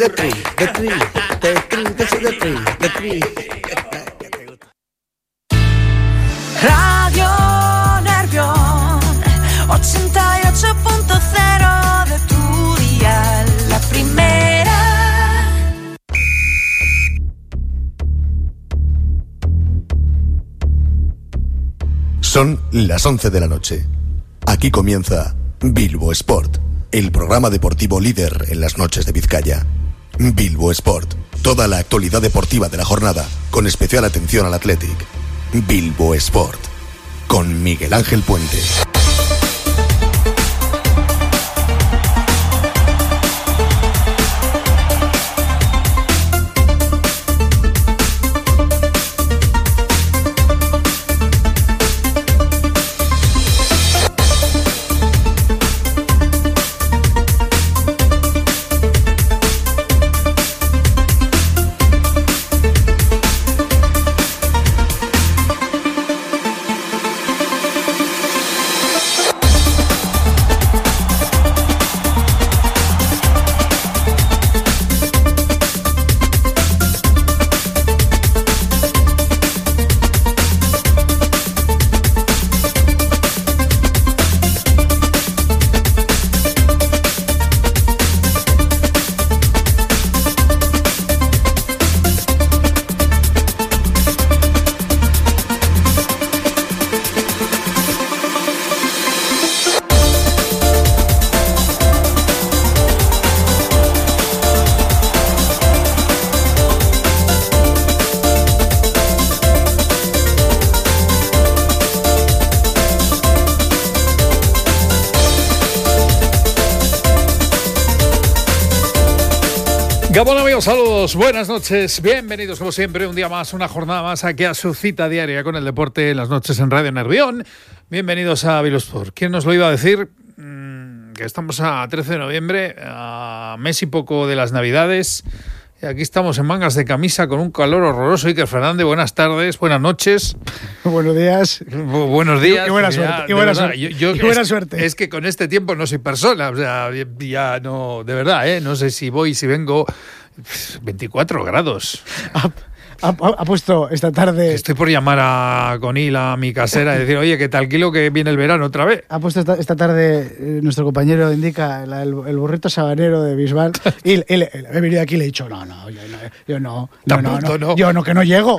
the tree. Radio Nervión 88.0 de tu dial, la primera. Son las 11 de la noche. Aquí comienza Bilbo Sport, el programa deportivo líder en las noches de Vizcaya. Bilbo Sport, toda la actualidad deportiva de la jornada, con especial atención al Athletic. Bilbo Sport, con Miguel Ángel Puente. Gabón, amigos, saludos, buenas noches, bienvenidos como siempre, un día más, una jornada más aquí a su cita diaria con el deporte en las noches en Radio Nervión. Bienvenidos a Bilbo Sport. ¿Quién nos lo iba a decir? Que estamos a 13 de noviembre, a mes y poco de las Navidades. Y aquí estamos en mangas de camisa con un calor horroroso. Iker Fernández, buenas tardes, buenas noches. Buenos días. Buenos días. Y buena suerte. Y buena suerte. Y buena suerte. Es que con este tiempo no soy persona. O sea, ya no, de verdad, no sé si voy, si vengo. 24 grados. Ha puesto esta tarde... Estoy por llamar a Conil, a mi casera, y decir, oye, que te alquilo que viene el verano otra vez. Ha puesto esta tarde, nuestro compañero indica, el burrito sabanero de Bisbal, y he venido aquí y le he dicho, yo no, que no llego.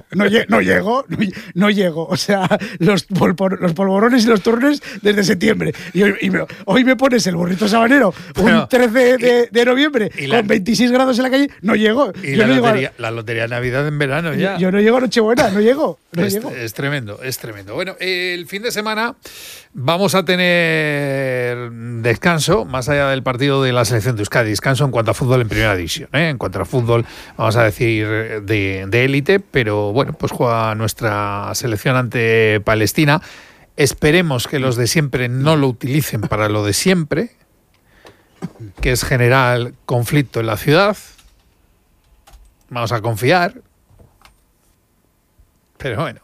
O sea, los polvorones y los turnes desde septiembre. Y hoy me pones el burrito sabanero un 13 de noviembre con 26 grados en la calle, no llego. Y la lotería de Navidad en verano. Yo no llego a Nochebuena, no llego. Es tremendo, es tremendo. Bueno, el fin de semana vamos a tener descanso, más allá del partido de la selección de Euskadi, descanso en cuanto a fútbol en primera división, en cuanto a fútbol, vamos a decir, de élite, pero bueno, pues juega nuestra selección ante Palestina. Esperemos que los de siempre no lo utilicen para lo de siempre, que es generar conflicto en la ciudad. Vamos a confiar. Pero bueno,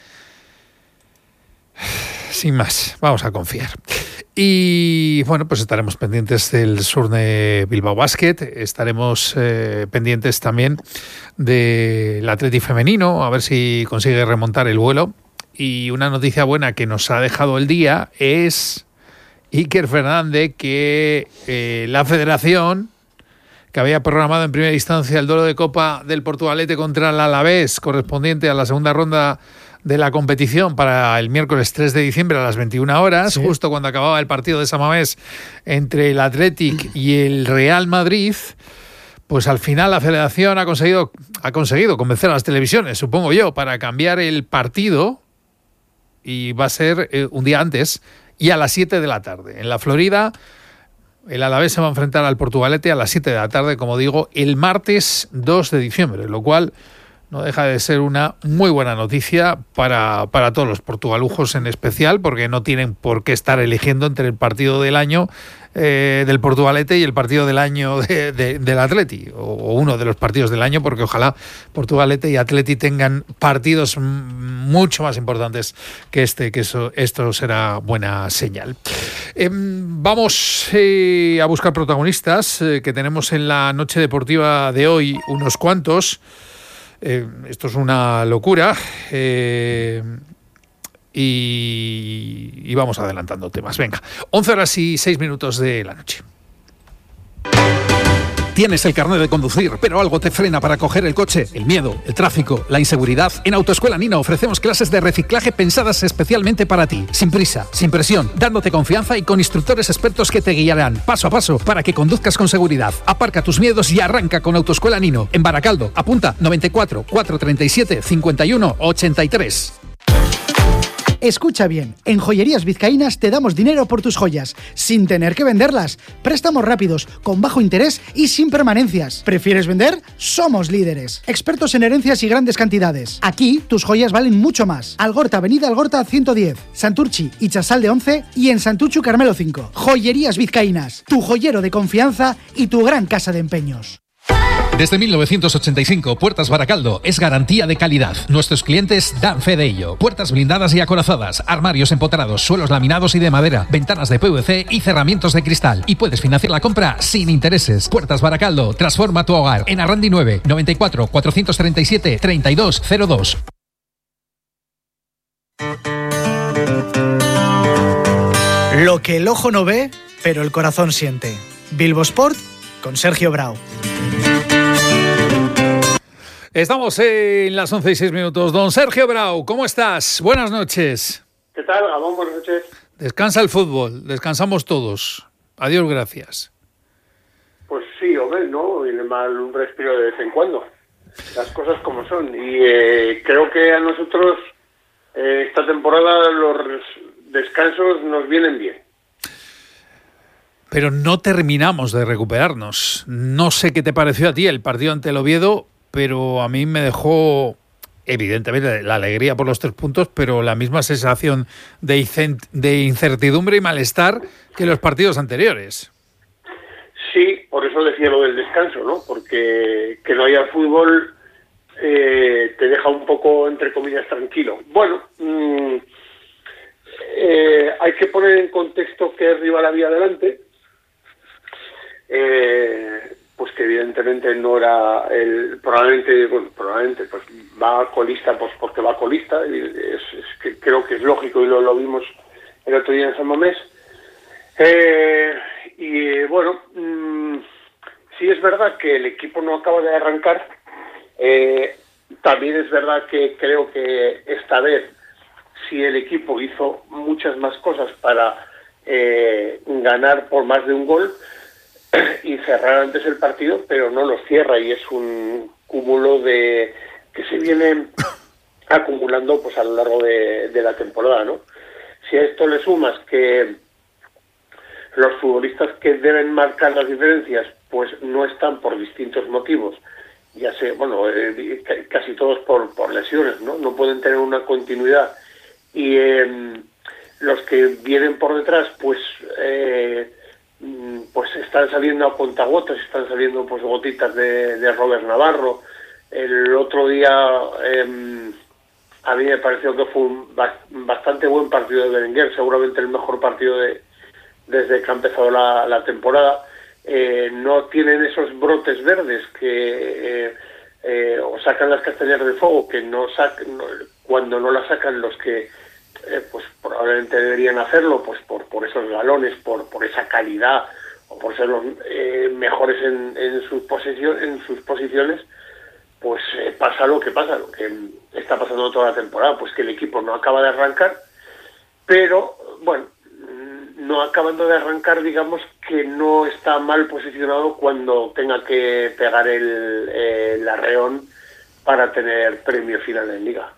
sin más, vamos a confiar. Y bueno, pues estaremos pendientes del Surne Bilbao Basket, estaremos pendientes también del Athletic femenino, a ver si consigue remontar el vuelo. Y una noticia buena que nos ha dejado el día es Iker Fernández, que la federación, que había programado en primera instancia el duelo de Copa del Portugalete contra el Alavés, correspondiente a la segunda ronda de la competición para el miércoles 3 de diciembre a las 21 horas, sí, justo cuando acababa el partido de Samamés entre el Athletic y el Real Madrid, pues al final la federación ha conseguido convencer a las televisiones, supongo yo, para cambiar el partido, y va a ser un día antes y a las 7 de la tarde. En la Florida, el Alavés se va a enfrentar al Portugalete a las 7 de la tarde, como digo, el martes 2 de diciembre, lo cual no deja de ser una muy buena noticia para todos los portugalujos en especial, porque no tienen por qué estar eligiendo entre el partido del año del Portugalete y el partido del año del Atleti, o uno de los partidos del año, porque ojalá Portugalete y Atleti tengan partidos mucho más importantes que esto será buena señal. Vamos a buscar protagonistas, que tenemos en la noche deportiva de hoy unos cuantos. Esto es una locura. Y vamos adelantando temas. Venga, 11:06 de la noche. Tienes el carnet de conducir, pero algo te frena para coger el coche. El miedo, el tráfico, la inseguridad. En Autoescuela Nino ofrecemos clases de reciclaje pensadas especialmente para ti. Sin prisa, sin presión, dándote confianza y con instructores expertos que te guiarán paso a paso para que conduzcas con seguridad. Aparca tus miedos y arranca con Autoescuela Nino. En Baracaldo, apunta 94 437 51 83. Escucha bien, en Joyerías Vizcaínas te damos dinero por tus joyas, sin tener que venderlas. Préstamos rápidos, con bajo interés y sin permanencias. ¿Prefieres vender? Somos líderes. Expertos en herencias y grandes cantidades. Aquí, tus joyas valen mucho más. Algorta, Avenida Algorta 110, Santurchi y Chasalde 11 y en Santuchu Carmelo 5. Joyerías Vizcaínas, tu joyero de confianza y tu gran casa de empeños. Desde 1985, Puertas Baracaldo es garantía de calidad. Nuestros clientes dan fe de ello. Puertas blindadas y acorazadas, armarios empotrados, suelos laminados y de madera, ventanas de PVC y cerramientos de cristal. Y puedes financiar la compra sin intereses. Puertas Baracaldo, transforma tu hogar. En Arrandi 9, 94 437 3202. Lo que el ojo no ve, pero el corazón siente. Bilbo Sport con Sergio Brau. Estamos en las 11:06. Don Sergio Brau, ¿cómo estás? Buenas noches. ¿Qué tal, Gabón? Buenas noches. Descansa el fútbol, descansamos todos. Adiós, gracias. Pues sí, hombre, no viene mal un respiro de vez en cuando. Las cosas como son. Y creo que a nosotros esta temporada los descansos nos vienen bien. Pero no terminamos de recuperarnos. No sé qué te pareció a ti el partido ante el Oviedo, pero a mí me dejó, evidentemente, la alegría por los 3 puntos, pero la misma sensación de incertidumbre y malestar que los partidos anteriores. Sí, por eso decía lo del descanso, ¿no? Porque que no haya fútbol te deja un poco, entre comillas, tranquilo. Bueno, hay que poner en contexto qué rival había delante. Pues que evidentemente no era probablemente pues va colista, pues porque va colista, y es que creo que es lógico, y lo vimos el otro día en San Mamés. Y bueno, sí es verdad que el equipo no acaba de arrancar. También es verdad que creo que esta vez sí el equipo hizo muchas más cosas para ganar por más de un gol y cerrar antes el partido, pero no lo cierra, y es un cúmulo de que se viene acumulando pues a lo largo de la temporada, ¿no? Si a esto le sumas que los futbolistas que deben marcar las diferencias pues no están por distintos motivos, ya sé, bueno, casi todos por lesiones, no pueden tener una continuidad, y los que vienen por detrás pues están saliendo a contagotas, están saliendo pues gotitas de Robert Navarro. El otro día a mí me pareció que fue un bastante buen partido de Berenguer, seguramente el mejor partido desde que ha empezado la temporada. No tienen esos brotes verdes que o sacan las castañas del fuego, que cuando no las sacan los que pues probablemente deberían hacerlo, pues por esos galones, por esa calidad, o por ser los mejores en sus posiciones, pues pasa lo que está pasando toda la temporada, pues que el equipo no acaba de arrancar, pero bueno, no acabando de arrancar, digamos que no está mal posicionado cuando tenga que pegar el arreón para tener premio final en Liga.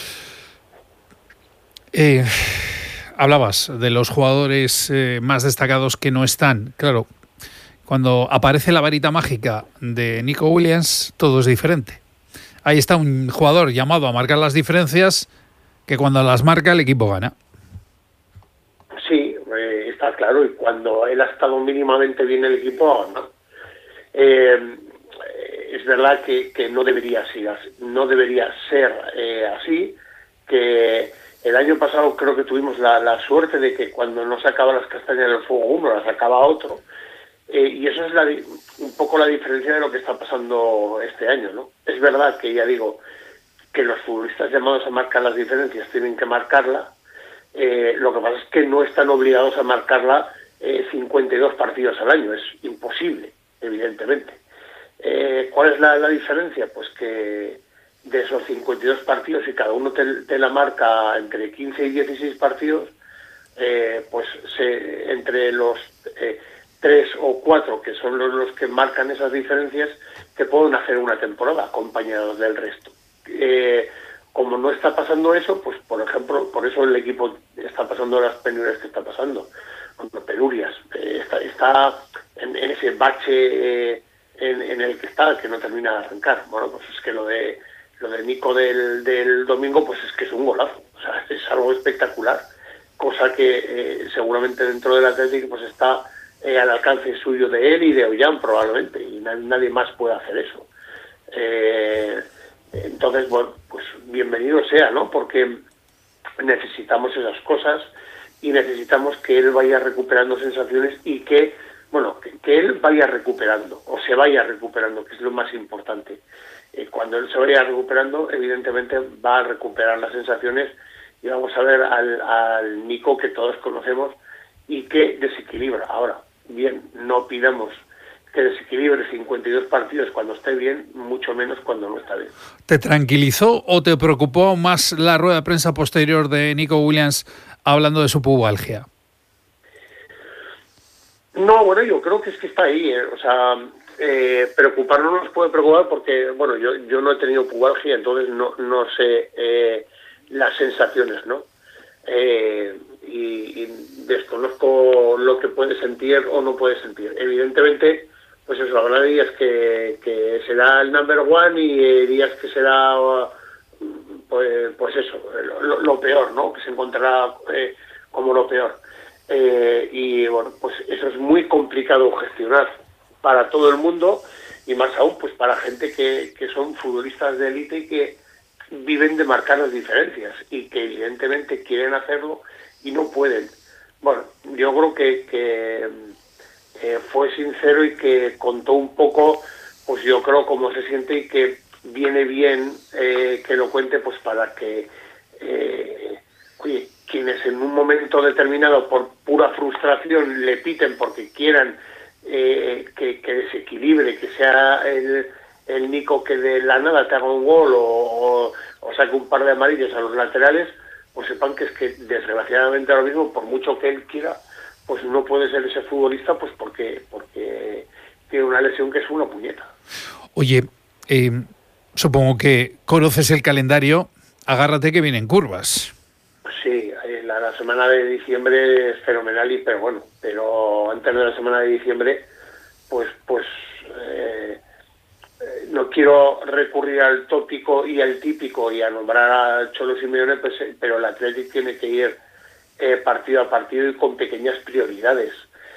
Hablabas de los jugadores más destacados que no están. Claro, cuando aparece la varita mágica de Nico Williams, todo es diferente. ahí está un jugador llamado a marcar las diferencias que cuando las marca el equipo gana. Sí, está claro, y cuando él ha estado mínimamente bien el equipo ha ganado. Es verdad que no debería ser así, que el año pasado creo que tuvimos la suerte de que cuando no sacaba las castañas del fuego uno, las sacaba otro, y eso es un poco la diferencia de lo que está pasando este año, ¿no? Es verdad que, ya digo, que los futbolistas llamados a marcar las diferencias tienen que marcarla, lo que pasa es que no están obligados a marcarla 52 partidos al año, es imposible, evidentemente. ¿Cuál es la diferencia? Pues que de esos 52 partidos, si cada uno te la marca entre 15 y 16 partidos, pues entre los 3 o 4 que son los que marcan esas diferencias, que pueden hacer una temporada acompañados del resto. Como no está pasando eso, pues por ejemplo, por eso el equipo está pasando las penurias que está pasando. Penurias, está en ese bache en el que está, que no termina de arrancar. Bueno, pues es que lo de Nico del domingo, pues es que es un golazo, o sea, es algo espectacular, cosa que seguramente dentro del Atlético pues está al alcance suyo de él y de Ollán probablemente, y nadie más puede hacer eso. Entonces, bueno, pues bienvenido sea, ¿no? Porque necesitamos esas cosas y necesitamos que él vaya recuperando sensaciones y que él vaya recuperando o se vaya recuperando, que es lo más importante. Cuando él se vaya recuperando, evidentemente va a recuperar las sensaciones y vamos a ver al Nico que todos conocemos y que desequilibra. Ahora, bien, no pidamos que desequilibre 52 partidos cuando esté bien, mucho menos cuando no está bien. ¿Te tranquilizó o te preocupó más la rueda de prensa posterior de Nico Williams hablando de su pubalgia? No, bueno, yo creo que es que está ahí, o sea, preocuparnos no nos puede preocupar porque, bueno, yo no he tenido pubalgia, entonces no sé las sensaciones, ¿no? Y desconozco lo que puede sentir o no puede sentir. Evidentemente, pues eso, habrá días que será el number one y días que será, pues eso, lo peor, ¿no? Que se encontrará como lo peor. Y bueno, pues eso es muy complicado gestionar para todo el mundo y más aún pues para gente que son futbolistas de élite y que viven de marcar las diferencias y que evidentemente quieren hacerlo y no pueden. Bueno, yo creo que fue sincero y que contó un poco, pues yo creo cómo se siente y que viene bien que lo cuente, pues para que quienes en un momento determinado por pura frustración le piten porque quieran que desequilibre, que sea el Nico que de la nada te haga un gol o saque un par de amarillos a los laterales, pues sepan que es que desgraciadamente ahora mismo, por mucho que él quiera, pues no puede ser ese futbolista, pues porque tiene una lesión que es una puñeta. Oye, supongo que conoces el calendario, agárrate que vienen curvas. Sí, la semana de diciembre es fenomenal, pero antes de la semana de diciembre, pues no quiero recurrir al tópico y al típico y a nombrar a Cholo Simeone, pues, pero el Athletic tiene que ir partido a partido y con pequeñas prioridades.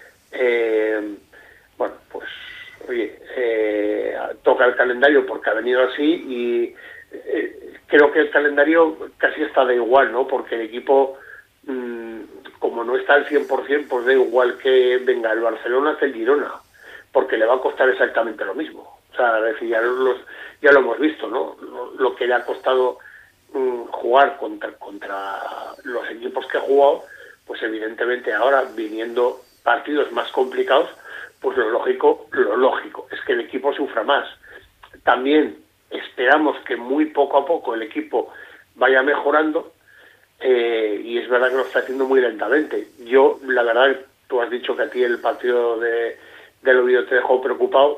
Bueno, pues, oye, toca el calendario porque ha venido así y creo que el calendario casi está da igual, ¿no? Porque el equipo, como no está al 100%, pues da igual que venga el Barcelona que el Girona, porque le va a costar exactamente lo mismo. O sea, es decir, ya lo hemos visto, ¿no? Lo que le ha costado jugar contra los equipos que ha jugado, pues evidentemente ahora, viniendo partidos más complicados, pues lo lógico es que el equipo sufra más. También esperamos que muy poco a poco el equipo vaya mejorando y es verdad que lo está haciendo muy lentamente. Yo, la verdad, tú has dicho que a ti el partido del Oviedo te dejó preocupado.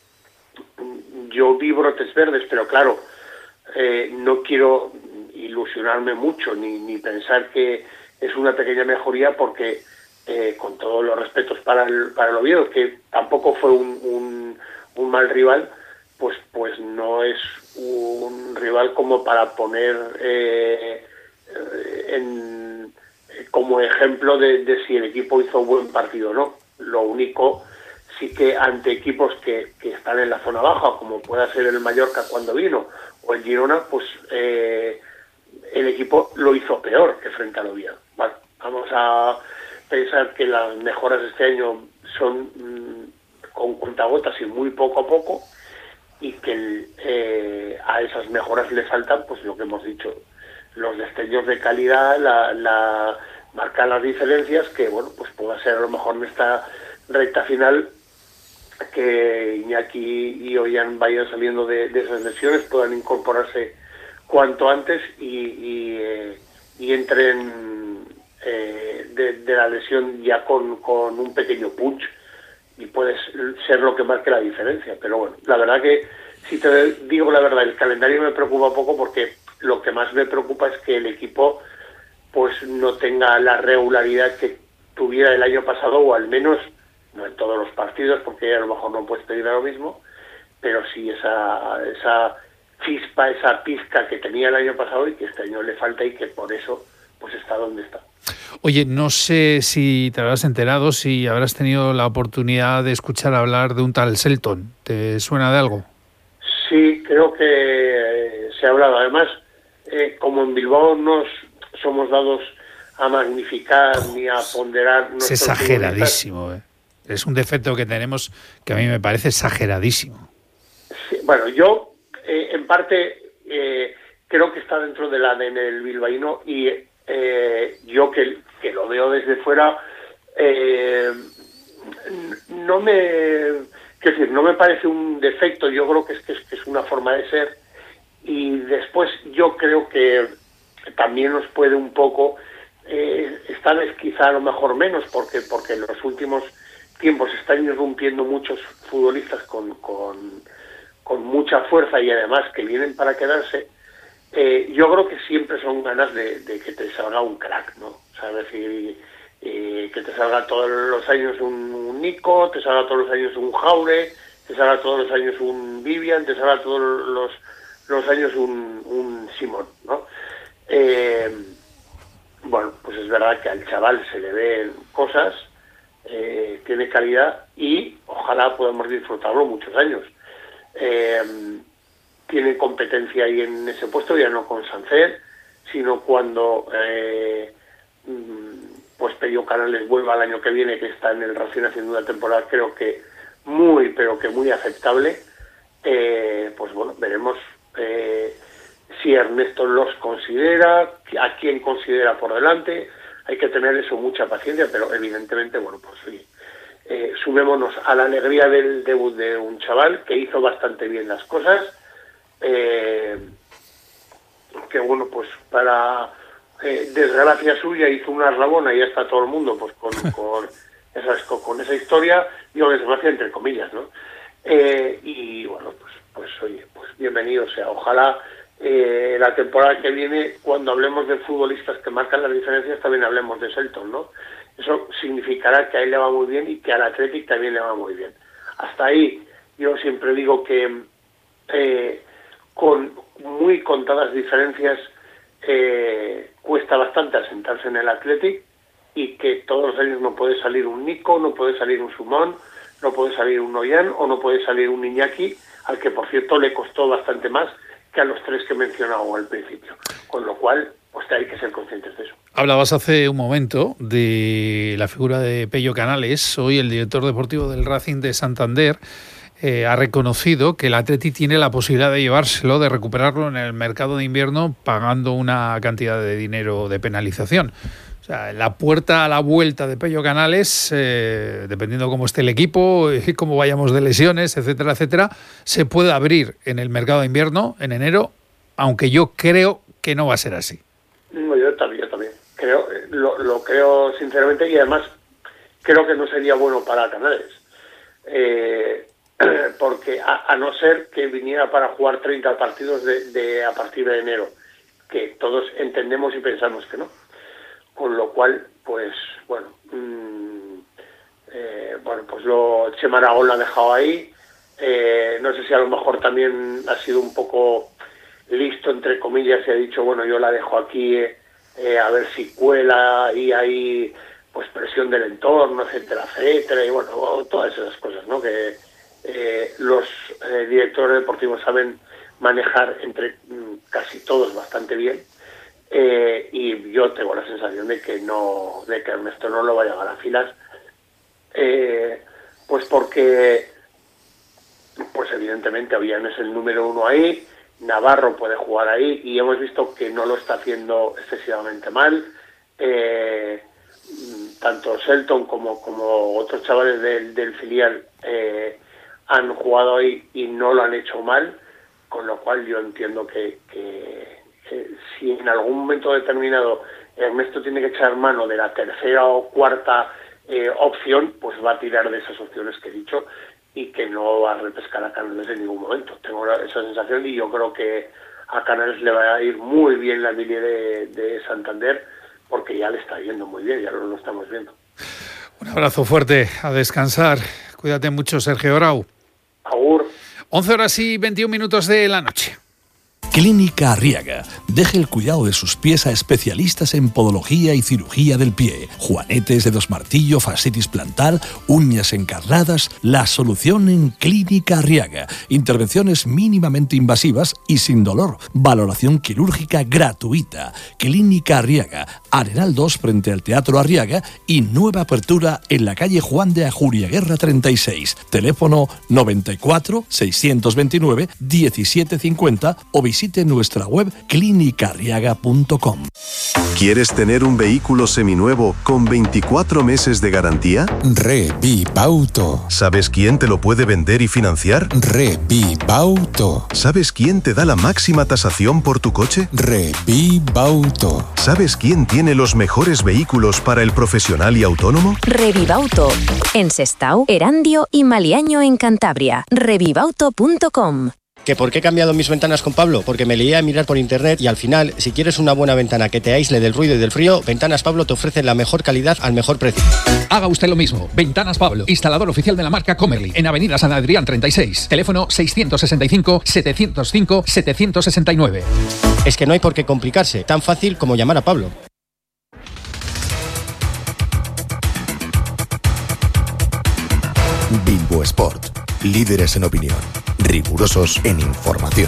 Yo vi brotes verdes, pero claro, no quiero ilusionarme mucho ni pensar que es una pequeña mejoría porque con todos los respetos para el Oviedo, que tampoco fue un mal rival, pues no es un rival como para poner como ejemplo de si el equipo hizo buen partido o no. Lo único, sí que ante equipos que están en la zona baja, como pueda ser el Mallorca cuando vino, o el Girona, pues el equipo lo hizo peor que frente al Oviedo. Bueno, vamos a pensar que las mejoras de este año son con cuentagotas y muy poco a poco, y que a esas mejoras le faltan, pues lo que hemos dicho, los destellos de calidad, marcar las diferencias, que bueno, pues pueda ser a lo mejor en esta recta final que Iñaki y Ollán vayan saliendo de esas lesiones, puedan incorporarse cuanto antes y entren de la lesión ya con un pequeño punch, y puede ser lo que marque la diferencia. Pero bueno, la verdad que, si te digo la verdad, el calendario me preocupa poco, porque lo que más me preocupa es que el equipo pues no tenga la regularidad que tuviera el año pasado, o al menos no en todos los partidos, porque a lo mejor no puedes pedir lo mismo, pero sí esa chispa, esa pizca que tenía el año pasado y que este año le falta, y que por eso pues está donde está. Oye, no sé si te habrás enterado, si habrás tenido la oportunidad de escuchar hablar de un tal Selton. ¿Te suena de algo? Sí, creo que se ha hablado. Además, como en Bilbao no somos dados a magnificar ni a ponderar. Es exageradísimo, Es un defecto que tenemos que a mí me parece exageradísimo. Sí, bueno, yo en parte creo que está dentro del ADN del bilbaíno, y yo que lo veo desde fuera, no me parece un defecto. Yo creo que es una forma de ser, y después yo creo que también nos puede un poco, esta vez quizá a lo mejor menos, porque en los últimos tiempos están irrumpiendo muchos futbolistas con mucha fuerza, y además que vienen para quedarse. Yo creo que siempre son ganas de que te salga un crack, ¿no? O sea, es decir, que te salga todos los años un Nico, te salga todos los años un Jaure, te salga todos los años un Vivian, te salga todos los años un Simón, ¿no? Bueno, pues es verdad que al chaval se le ven cosas, tiene calidad, y ojalá podamos disfrutarlo muchos años. Tiene competencia ahí en ese puesto, ya no con Sancet, sino cuando pues Pello Canales vuelva el año que viene, que está en el Racing haciendo una temporada creo que muy aceptable. Pues bueno, veremos si Ernesto los considera, a quién considera por delante. Hay que tener eso, mucha paciencia, pero evidentemente, bueno, pues sí, sumémonos a la alegría del debut de un chaval que hizo bastante bien las cosas, que bueno, pues para desgracia suya hizo una rabona, y ya está todo el mundo pues con esa historia, digo desgracia entre comillas, ¿no? Y bueno, pues oye, pues bienvenido sea. Ojalá la temporada que viene, cuando hablemos de futbolistas que marcan las diferencias, también hablemos de Selton, ¿no? Eso significará que a él le va muy bien y que al Athletic también le va muy bien. Hasta ahí yo siempre digo que con muy contadas diferencias cuesta bastante asentarse en el Athletic, y que todos los años no puede salir un Nico, no puede salir un Sumón, no puede salir un Ollán, o no puede salir un Iñaki, al que por cierto le costó bastante más que a los tres que he mencionado al principio, con lo cual pues hay que ser conscientes de eso. Hablabas hace un momento de la figura de Pello Canales. Hoy el director deportivo del Racing de Santander ha reconocido que el Atleti tiene la posibilidad de llevárselo, de recuperarlo en el mercado de invierno, pagando una cantidad de dinero de penalización. O sea, la puerta a la vuelta de Pello Canales, dependiendo cómo esté el equipo y cómo vayamos de lesiones, etcétera, etcétera, se puede abrir en el mercado de invierno en enero, aunque yo creo que no va a ser así. Yo también creo, lo creo sinceramente, y además creo que no sería bueno para Canales, porque a no ser que viniera para jugar 30 partidos a partir de enero, que todos entendemos y pensamos que no. Con lo cual, pues bueno, pues Chema Aragón lo ha dejado ahí. No sé si a lo mejor también ha sido un poco listo, entre comillas, y ha dicho, bueno, yo la dejo aquí a ver si cuela, y hay pues presión del entorno, etcétera, etcétera, y bueno, todas esas cosas, ¿no? Que los directores deportivos saben manejar entre casi todos bastante bien, y yo tengo la sensación de que Ernesto no lo va a llevar a filas, pues porque pues evidentemente Ollán es el número 1 ahí, Navarro puede jugar ahí, y hemos visto que no lo está haciendo excesivamente mal. Tanto Shelton como otros chavales del filial han jugado ahí y no lo han hecho mal, con lo cual yo entiendo que si en algún momento determinado Ernesto tiene que echar mano de la tercera o cuarta opción, pues va a tirar de esas opciones que he dicho, y que no va a repescar a Canales en ningún momento. Tengo esa sensación, y yo creo que a Canales le va a ir muy bien la línea de Santander, porque ya le está yendo muy bien, ya lo estamos viendo. Un abrazo fuerte, a descansar. Cuídate mucho, Sergio Grau. Agur. 11:21 de la noche. Clínica Arriaga. Deje el cuidado de sus pies a especialistas en podología y cirugía del pie. Juanetes, dedos martillo, fascitis plantar, uñas encarnadas. La solución en Clínica Arriaga. Intervenciones mínimamente invasivas y sin dolor. Valoración quirúrgica gratuita. Clínica Arriaga. Arenal 2 frente al Teatro Arriaga, y nueva apertura en la calle Juan de Ajuriaguerra 36. Teléfono 94 629 1750 o visite nuestra web clinicarriaga.com. ¿Quieres tener un vehículo seminuevo con 24 meses de garantía? Revipauto. ¿Sabes quién te lo puede vender y financiar? Revipauto. ¿Sabes quién te da la máxima tasación por tu coche? Revipauto. ¿Sabes quién tiene los mejores vehículos para el profesional y autónomo? Revivauto. En Sestao, Erandio y Maliaño en Cantabria. Revivauto.com. ¿Que por qué he cambiado mis ventanas con Pablo? Porque me leía a mirar por internet, y al final, si quieres una buena ventana que te aísle del ruido y del frío, Ventanas Pablo te ofrece la mejor calidad al mejor precio. Haga usted lo mismo. Ventanas Pablo, instalador oficial de la marca Comerly, en Avenida San Adrián 36. Teléfono 665-705-769. Es que no hay por qué complicarse, tan fácil como llamar a Pablo. Bilbo Sport. Líderes en opinión, rigurosos en información.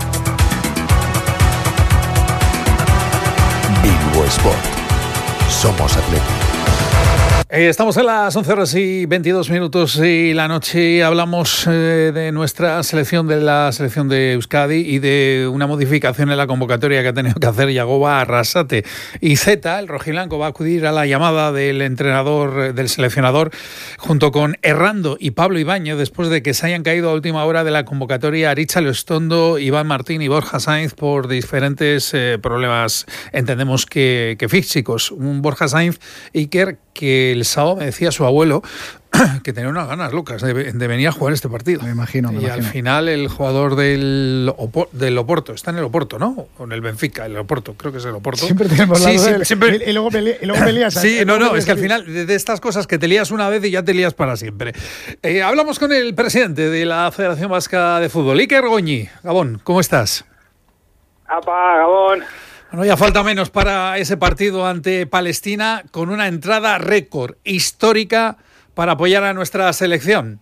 Bilbo Sport. Somos Athletic. Estamos en las 11:22 de la noche. Hablamos de nuestra selección, de la selección de Euskadi, y de una modificación en la convocatoria que ha tenido que hacer Yagoba Arrasate. Y Zeta, el rojiblanco, va a acudir a la llamada del entrenador, del seleccionador, junto con Errando y Pablo Ibáñez, después de que se hayan caído a última hora de la convocatoria Aritza Leostondo, Iván Martín y Borja Sainz por diferentes problemas, entendemos que físicos. Un Borja Sainz, Iker, que el sábado me decía su abuelo que tenía unas ganas locas de venir a jugar este partido. Me imagino. Al final el jugador del Oporto, está en el Oporto, ¿no? O en el Benfica, el Oporto, creo que es el Oporto. Siempre tenemos la duda. Siempre. Y luego peleas. Sí, es que al final de estas cosas que te lías una vez y ya te lías para siempre. Hablamos con el presidente de la Federación Vasca de Fútbol, Iker Goñi. Gabón, ¿cómo estás? ¡Apa, Gabón! Bueno, ya falta menos para ese partido ante Palestina, con una entrada récord histórica para apoyar a nuestra selección.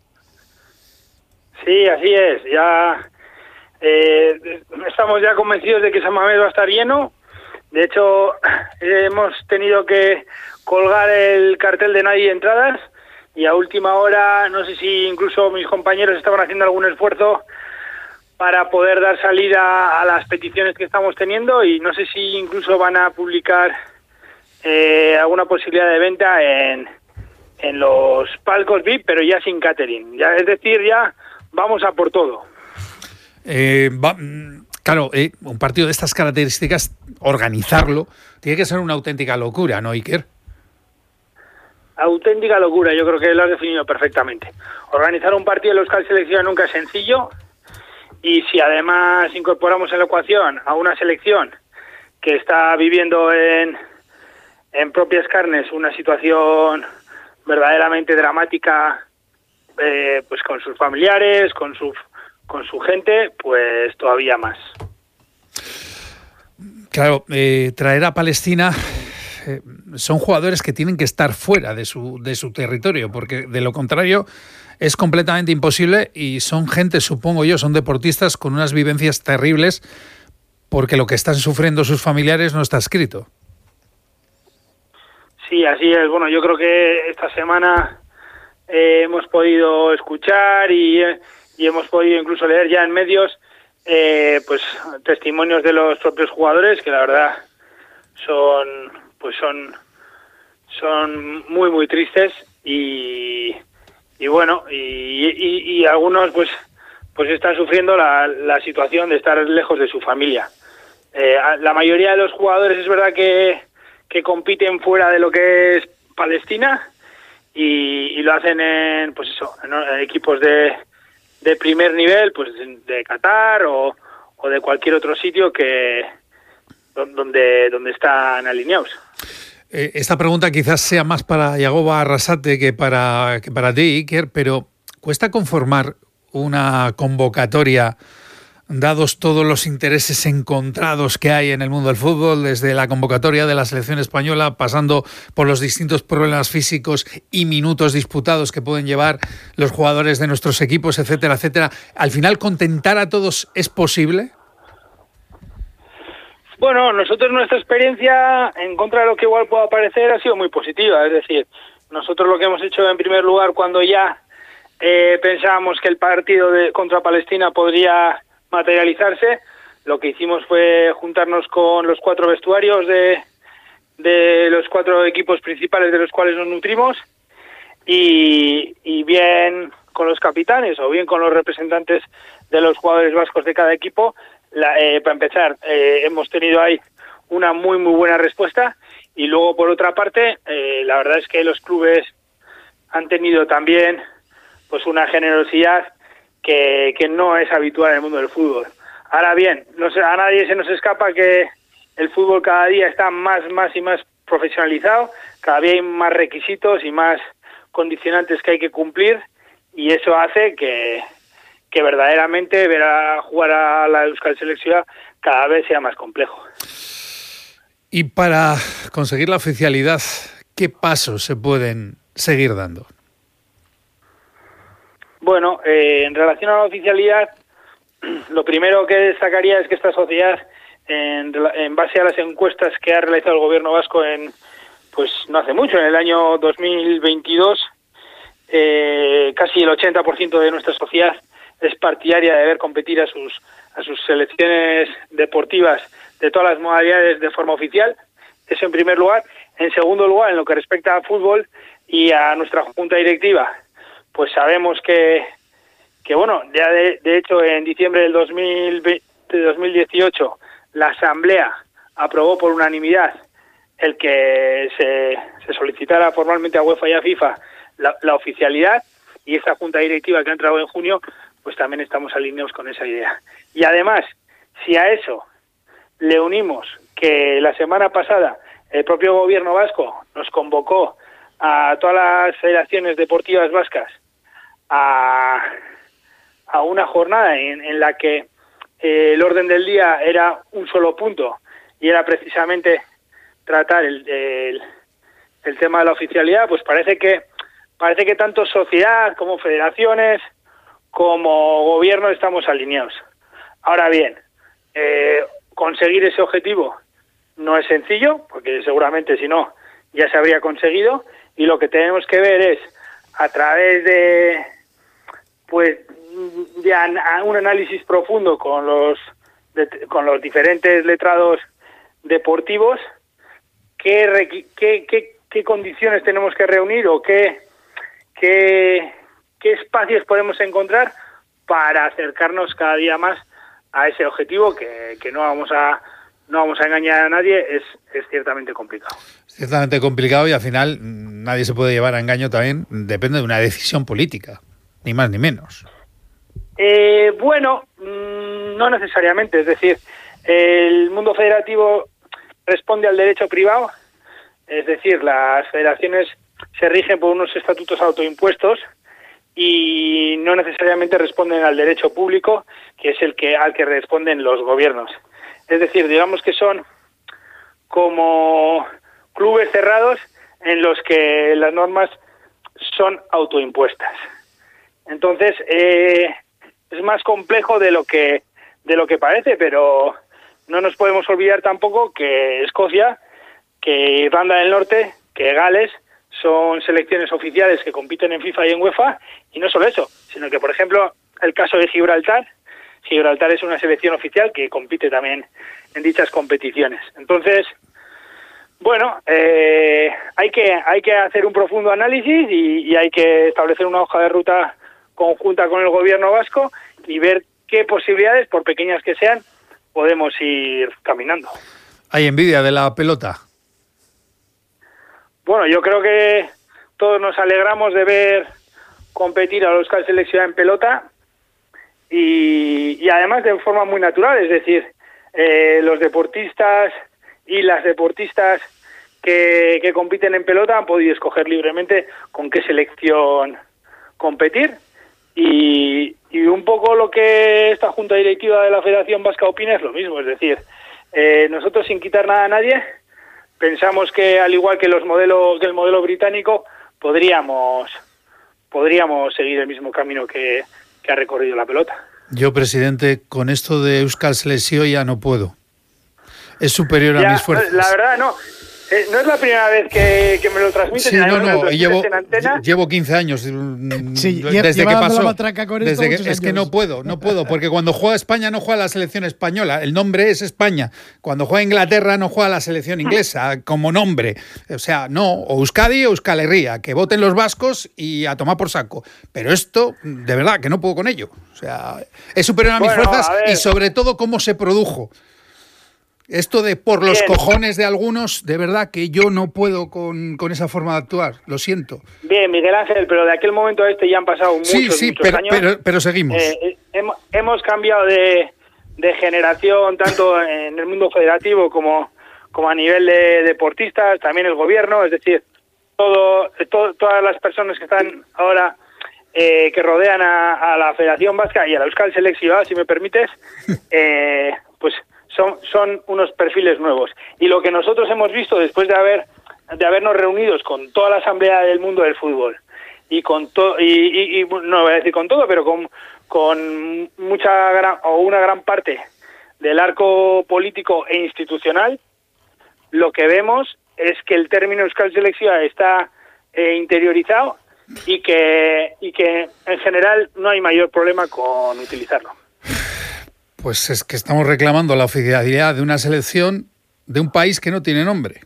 Sí, así es. Ya estamos ya convencidos de que San Mamés va a estar lleno. De hecho, hemos tenido que colgar el cartel de nadie entradas, y a última hora, no sé si incluso mis compañeros estaban haciendo algún esfuerzo para poder dar salida a las peticiones que estamos teniendo, y no sé si incluso van a publicar alguna posibilidad de venta en los palcos VIP, pero ya sin catering. Ya, es decir, ya vamos a por todo. Claro, un partido de estas características, organizarlo, tiene que ser una auténtica locura, ¿no, Iker? Auténtica locura, yo creo que lo has definido perfectamente. Organizar un partido de la Euskal Selección nunca es sencillo, y si además incorporamos en la ecuación a una selección que está viviendo en propias carnes una situación verdaderamente dramática, pues con sus familiares, con su gente, pues todavía más. Claro, traer a Palestina son jugadores que tienen que estar fuera de su territorio, porque de lo contrario es completamente imposible, y son gente, supongo yo, son deportistas con unas vivencias terribles, porque lo que están sufriendo sus familiares no está escrito. Sí, así es. Bueno, yo creo que esta semana hemos podido escuchar y hemos podido incluso leer ya en medios pues testimonios de los propios jugadores, que la verdad son muy muy tristes, y bueno, y algunos pues están sufriendo la situación de estar lejos de su familia. La mayoría de los jugadores es verdad que compiten fuera de lo que es Palestina, y lo hacen en equipos de primer nivel, pues de Qatar o de cualquier otro sitio donde están alineados. Esta pregunta quizás sea más para Yagoba Arrasate que para ti, Iker, pero ¿cuesta conformar una convocatoria dados todos los intereses encontrados que hay en el mundo del fútbol, desde la convocatoria de la selección española, pasando por los distintos problemas físicos y minutos disputados que pueden llevar los jugadores de nuestros equipos, etcétera, etcétera? ¿Al final contentar a todos es posible? Bueno, nuestra experiencia, en contra de lo que igual pueda parecer, ha sido muy positiva. Es decir, nosotros lo que hemos hecho en primer lugar, cuando ya pensábamos que el partido contra Palestina podría materializarse, lo que hicimos fue juntarnos con los 4 vestuarios de los 4 equipos principales de los cuales nos nutrimos, y bien con los capitanes o bien con los representantes de los jugadores vascos de cada equipo. Para empezar, hemos tenido ahí una muy muy buena respuesta, y luego por otra parte la verdad es que los clubes han tenido también pues una generosidad que no es habitual en el mundo del fútbol. Ahora bien, a nadie se nos escapa que el fútbol cada día está más y más profesionalizado, cada día hay más requisitos y más condicionantes que hay que cumplir, y eso hace que verdaderamente ver a jugar a la Euskal Selección cada vez sea más complejo. Y para conseguir la oficialidad, ¿qué pasos se pueden seguir dando? Bueno, en relación a la oficialidad, lo primero que destacaría es que esta sociedad, en base a las encuestas que ha realizado el gobierno vasco no hace mucho, en el año 2022, casi el 80% de nuestra sociedad es partidaria de ver competir a sus selecciones deportivas de todas las modalidades de forma oficial. Eso en primer lugar. En segundo lugar, en lo que respecta al fútbol y a nuestra junta directiva, pues sabemos que bueno, ya de hecho en diciembre del 2018 la Asamblea aprobó por unanimidad el que se solicitara formalmente a UEFA y a FIFA la oficialidad, y esta junta directiva que ha entrado en junio, pues también estamos alineados con esa idea. Y además, si a eso le unimos que la semana pasada el propio gobierno vasco nos convocó a todas las federaciones deportivas vascas a una jornada en la que el orden del día era un solo punto, y era precisamente tratar el tema de la oficialidad, pues parece que tanto sociedad como federaciones como gobierno estamos alineados. Ahora bien, conseguir ese objetivo no es sencillo, porque seguramente si no ya se habría conseguido, y lo que tenemos que ver es, a través de un análisis profundo con los diferentes letrados deportivos, qué condiciones tenemos que reunir, o qué espacios podemos encontrar para acercarnos cada día más a ese objetivo, que no vamos a engañar a nadie, es ciertamente complicado. Ciertamente complicado, y al final nadie se puede llevar a engaño también, depende de una decisión política, ni más ni menos. No necesariamente, es decir, el mundo federativo responde al derecho privado, es decir, las federaciones se rigen por unos estatutos autoimpuestos y no necesariamente responden al derecho público, que es al que responden los gobiernos. Es decir, digamos que son como clubes cerrados en los que las normas son autoimpuestas. Entonces, es más complejo de lo que parece, pero no nos podemos olvidar tampoco que Escocia, que Irlanda del Norte, que Gales son selecciones oficiales que compiten en FIFA y en UEFA, y no solo eso, sino que, por ejemplo, el caso de Gibraltar es una selección oficial que compite también en dichas competiciones. Entonces, bueno, hay que hacer un profundo análisis y hay que establecer una hoja de ruta conjunta con el gobierno vasco y ver qué posibilidades, por pequeñas que sean, podemos ir caminando. ¿Hay envidia de la pelota? Bueno, yo creo que todos nos alegramos de ver competir a la Euskal Selección en pelota y además de forma muy natural, es decir, los deportistas y las deportistas que compiten en pelota han podido escoger libremente con qué selección competir y un poco lo que esta Junta Directiva de la Federación Vasca opina es lo mismo, es decir, nosotros sin quitar nada a nadie pensamos que al igual que el modelo británico podríamos seguir el mismo camino que ha recorrido la pelota. Yo, presidente, con esto de Euskal Selección ya no puedo. Es superior a mis fuerzas. La verdad, no. No es la primera vez que me lo transmiten. Sí, en antena. Llevo 15 años desde que pasó. Es que no puedo, porque cuando juega España no juega la selección española, el nombre es España. Cuando juega Inglaterra no juega la selección inglesa como nombre. O sea, no, o Euskadi o Euskal Herria, que voten los vascos y a tomar por saco. Pero esto, de verdad, que no puedo con ello. O sea, es superior a mis fuerzas y sobre todo cómo se produjo. Esto de por los cojones de algunos, de verdad que yo no puedo con esa forma de actuar, lo siento. Bien, Miguel Ángel, pero de aquel momento a este ya han pasado muchos años. Pero seguimos. Hemos cambiado de generación, tanto en el mundo federativo como a nivel de deportistas, también el gobierno, es decir, todas las personas que están ahora que rodean a la Federación Vasca y a la Euskal Selección, si me permites, pues son unos perfiles nuevos. Y lo que nosotros hemos visto después de habernos reunidos con toda la asamblea del mundo del fútbol y con no voy a decir con todo, pero con una gran parte del arco político e institucional, lo que vemos es que el término Euskal Selección está interiorizado y que en general no hay mayor problema con utilizarlo. Pues es que estamos reclamando la oficialidad de una selección de un país que no tiene nombre.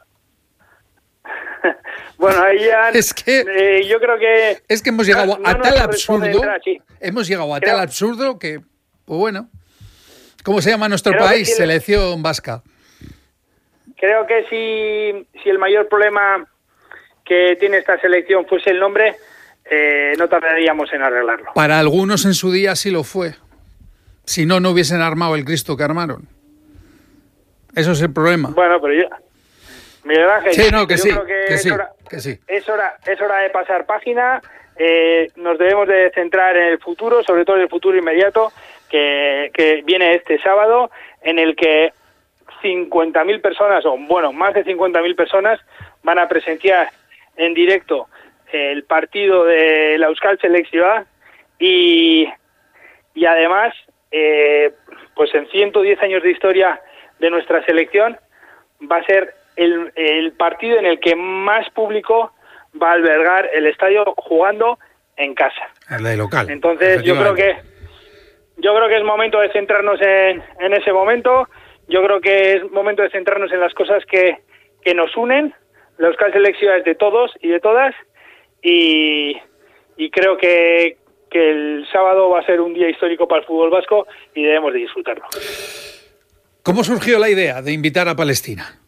Bueno, ahí ya yo creo que es que hemos llegado a tal absurdo. Hemos llegado a tal absurdo que, pues bueno, ¿cómo se llama nuestro país? Selección vasca. Creo que si el mayor problema que tiene esta selección fuese el nombre, no tardaríamos en arreglarlo. Para algunos en su día sí lo fue. Si no hubiesen armado el Cristo que armaron. Eso es el problema. Bueno, pero yo... Miguel Ángel, sí, no, que yo sí, creo que sí. Es hora de pasar página. Nos debemos de centrar en el futuro, sobre todo en el futuro inmediato, que viene este sábado, en el que 50.000 personas, o bueno, más de 50.000 personas, van a presenciar en directo el partido de la Euskal Selección y además... pues en 110 años de historia de nuestra selección va a ser el partido en el que más público va a albergar el estadio jugando en casa. El de local. Entonces yo creo que es momento de centrarnos en ese momento. Yo creo que es momento de centrarnos en las cosas que nos unen. La Euskal Selección es de todos y de todas y creo que el sábado va a ser un día histórico para el fútbol vasco y debemos de disfrutarlo. ¿Cómo surgió la idea de invitar a Palestina?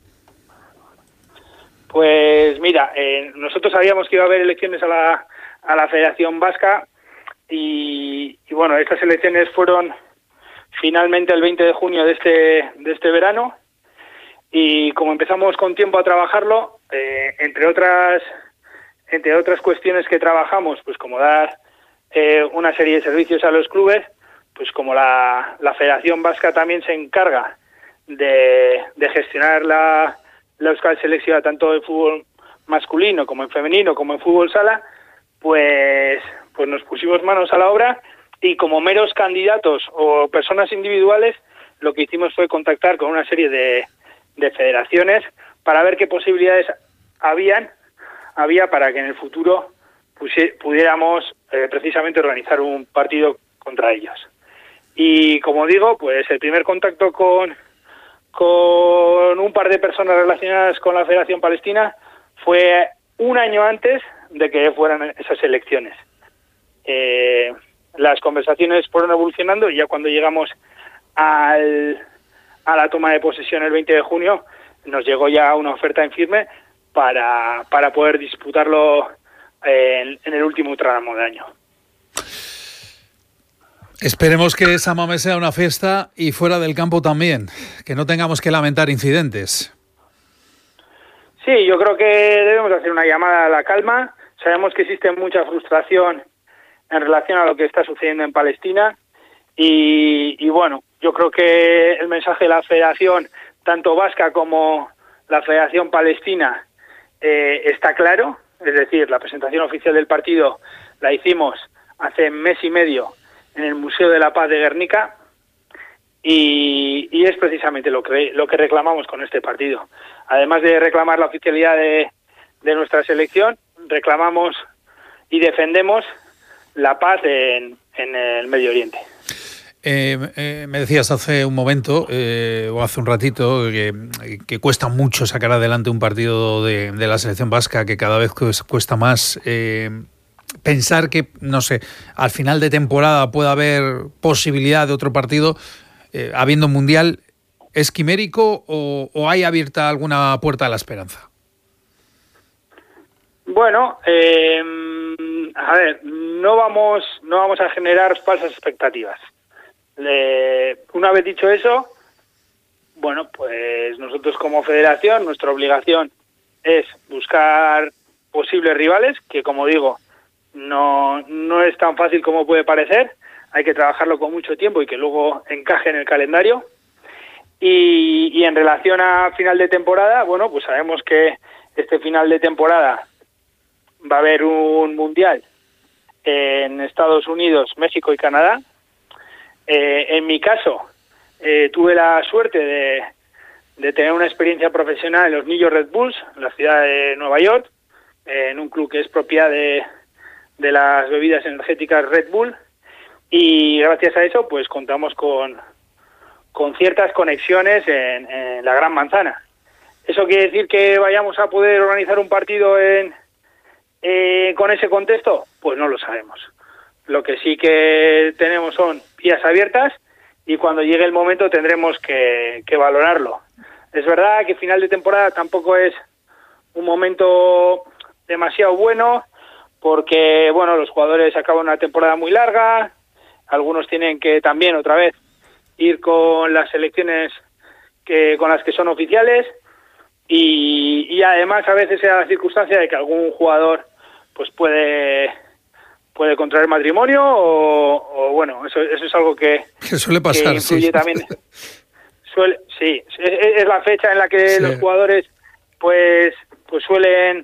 Pues mira, nosotros sabíamos que iba a haber elecciones a la Federación Vasca y bueno, estas elecciones fueron finalmente el 20 de junio de este verano y como empezamos con tiempo a trabajarlo, entre otras cuestiones que trabajamos, pues como dar una serie de servicios a los clubes, pues como la Federación Vasca también se encarga de gestionar la Euskal Selección tanto en fútbol masculino como en femenino como en fútbol sala, pues nos pusimos manos a la obra y como meros candidatos o personas individuales lo que hicimos fue contactar con una serie de federaciones para ver qué posibilidades había para que en el futuro pudiéramos precisamente organizar un partido contra ellos. Y como digo, pues el primer contacto con un par de personas relacionadas con la Federación Palestina fue un año antes de que fueran esas elecciones. Las conversaciones fueron evolucionando y ya cuando llegamos a la toma de posesión el 20 de junio nos llegó ya una oferta en firme para poder disputarlo en el último tramo de año. Esperemos que esa Mame sea una fiesta y fuera del campo también, que no tengamos que lamentar incidentes. Sí, yo creo que debemos hacer una llamada a la calma. Sabemos que existe mucha frustración en relación a lo que está sucediendo en Palestina y bueno, yo creo que el mensaje de la Federación, tanto vasca como la Federación Palestina, está claro. Es decir, la presentación oficial del partido la hicimos hace mes y medio en el Museo de la Paz de Guernica y es precisamente lo que reclamamos con este partido. Además de reclamar la oficialidad de nuestra selección, reclamamos y defendemos la paz en el Medio Oriente. Me decías hace un momento o hace un ratito que cuesta mucho sacar adelante un partido de la selección vasca, que cada vez cuesta más. Pensar que, no sé, al final de temporada pueda haber posibilidad de otro partido habiendo un mundial, ¿es quimérico o hay abierta alguna puerta a la esperanza? Bueno, a ver, no vamos a generar falsas expectativas. Una vez dicho eso, bueno, pues nosotros como federación, nuestra obligación es buscar posibles rivales, que como digo, no es tan fácil como puede parecer, hay que trabajarlo con mucho tiempo y que luego encaje en el calendario. Y en relación a final de temporada, bueno, pues sabemos que este final de temporada va a haber un mundial en Estados Unidos, México y Canadá. En mi caso, tuve la suerte de tener una experiencia profesional en los New York Red Bulls, en la ciudad de Nueva York, en un club que es propiedad de las bebidas energéticas Red Bull, y gracias a eso pues contamos con ciertas conexiones en la Gran Manzana. ¿Eso quiere decir que vayamos a poder organizar un partido con ese contexto? Pues no lo sabemos. Lo que sí que tenemos son vías abiertas y cuando llegue el momento tendremos que valorarlo. Es verdad que final de temporada tampoco es un momento demasiado bueno porque, bueno, los jugadores acaban una temporada muy larga, algunos tienen que también otra vez ir con las selecciones con las que son oficiales y además a veces se da la circunstancia de que algún jugador pues puede contraer matrimonio o bueno, eso es algo que suele pasar, que influye sí. También. Sí, es la fecha en la que sí. Los jugadores pues suelen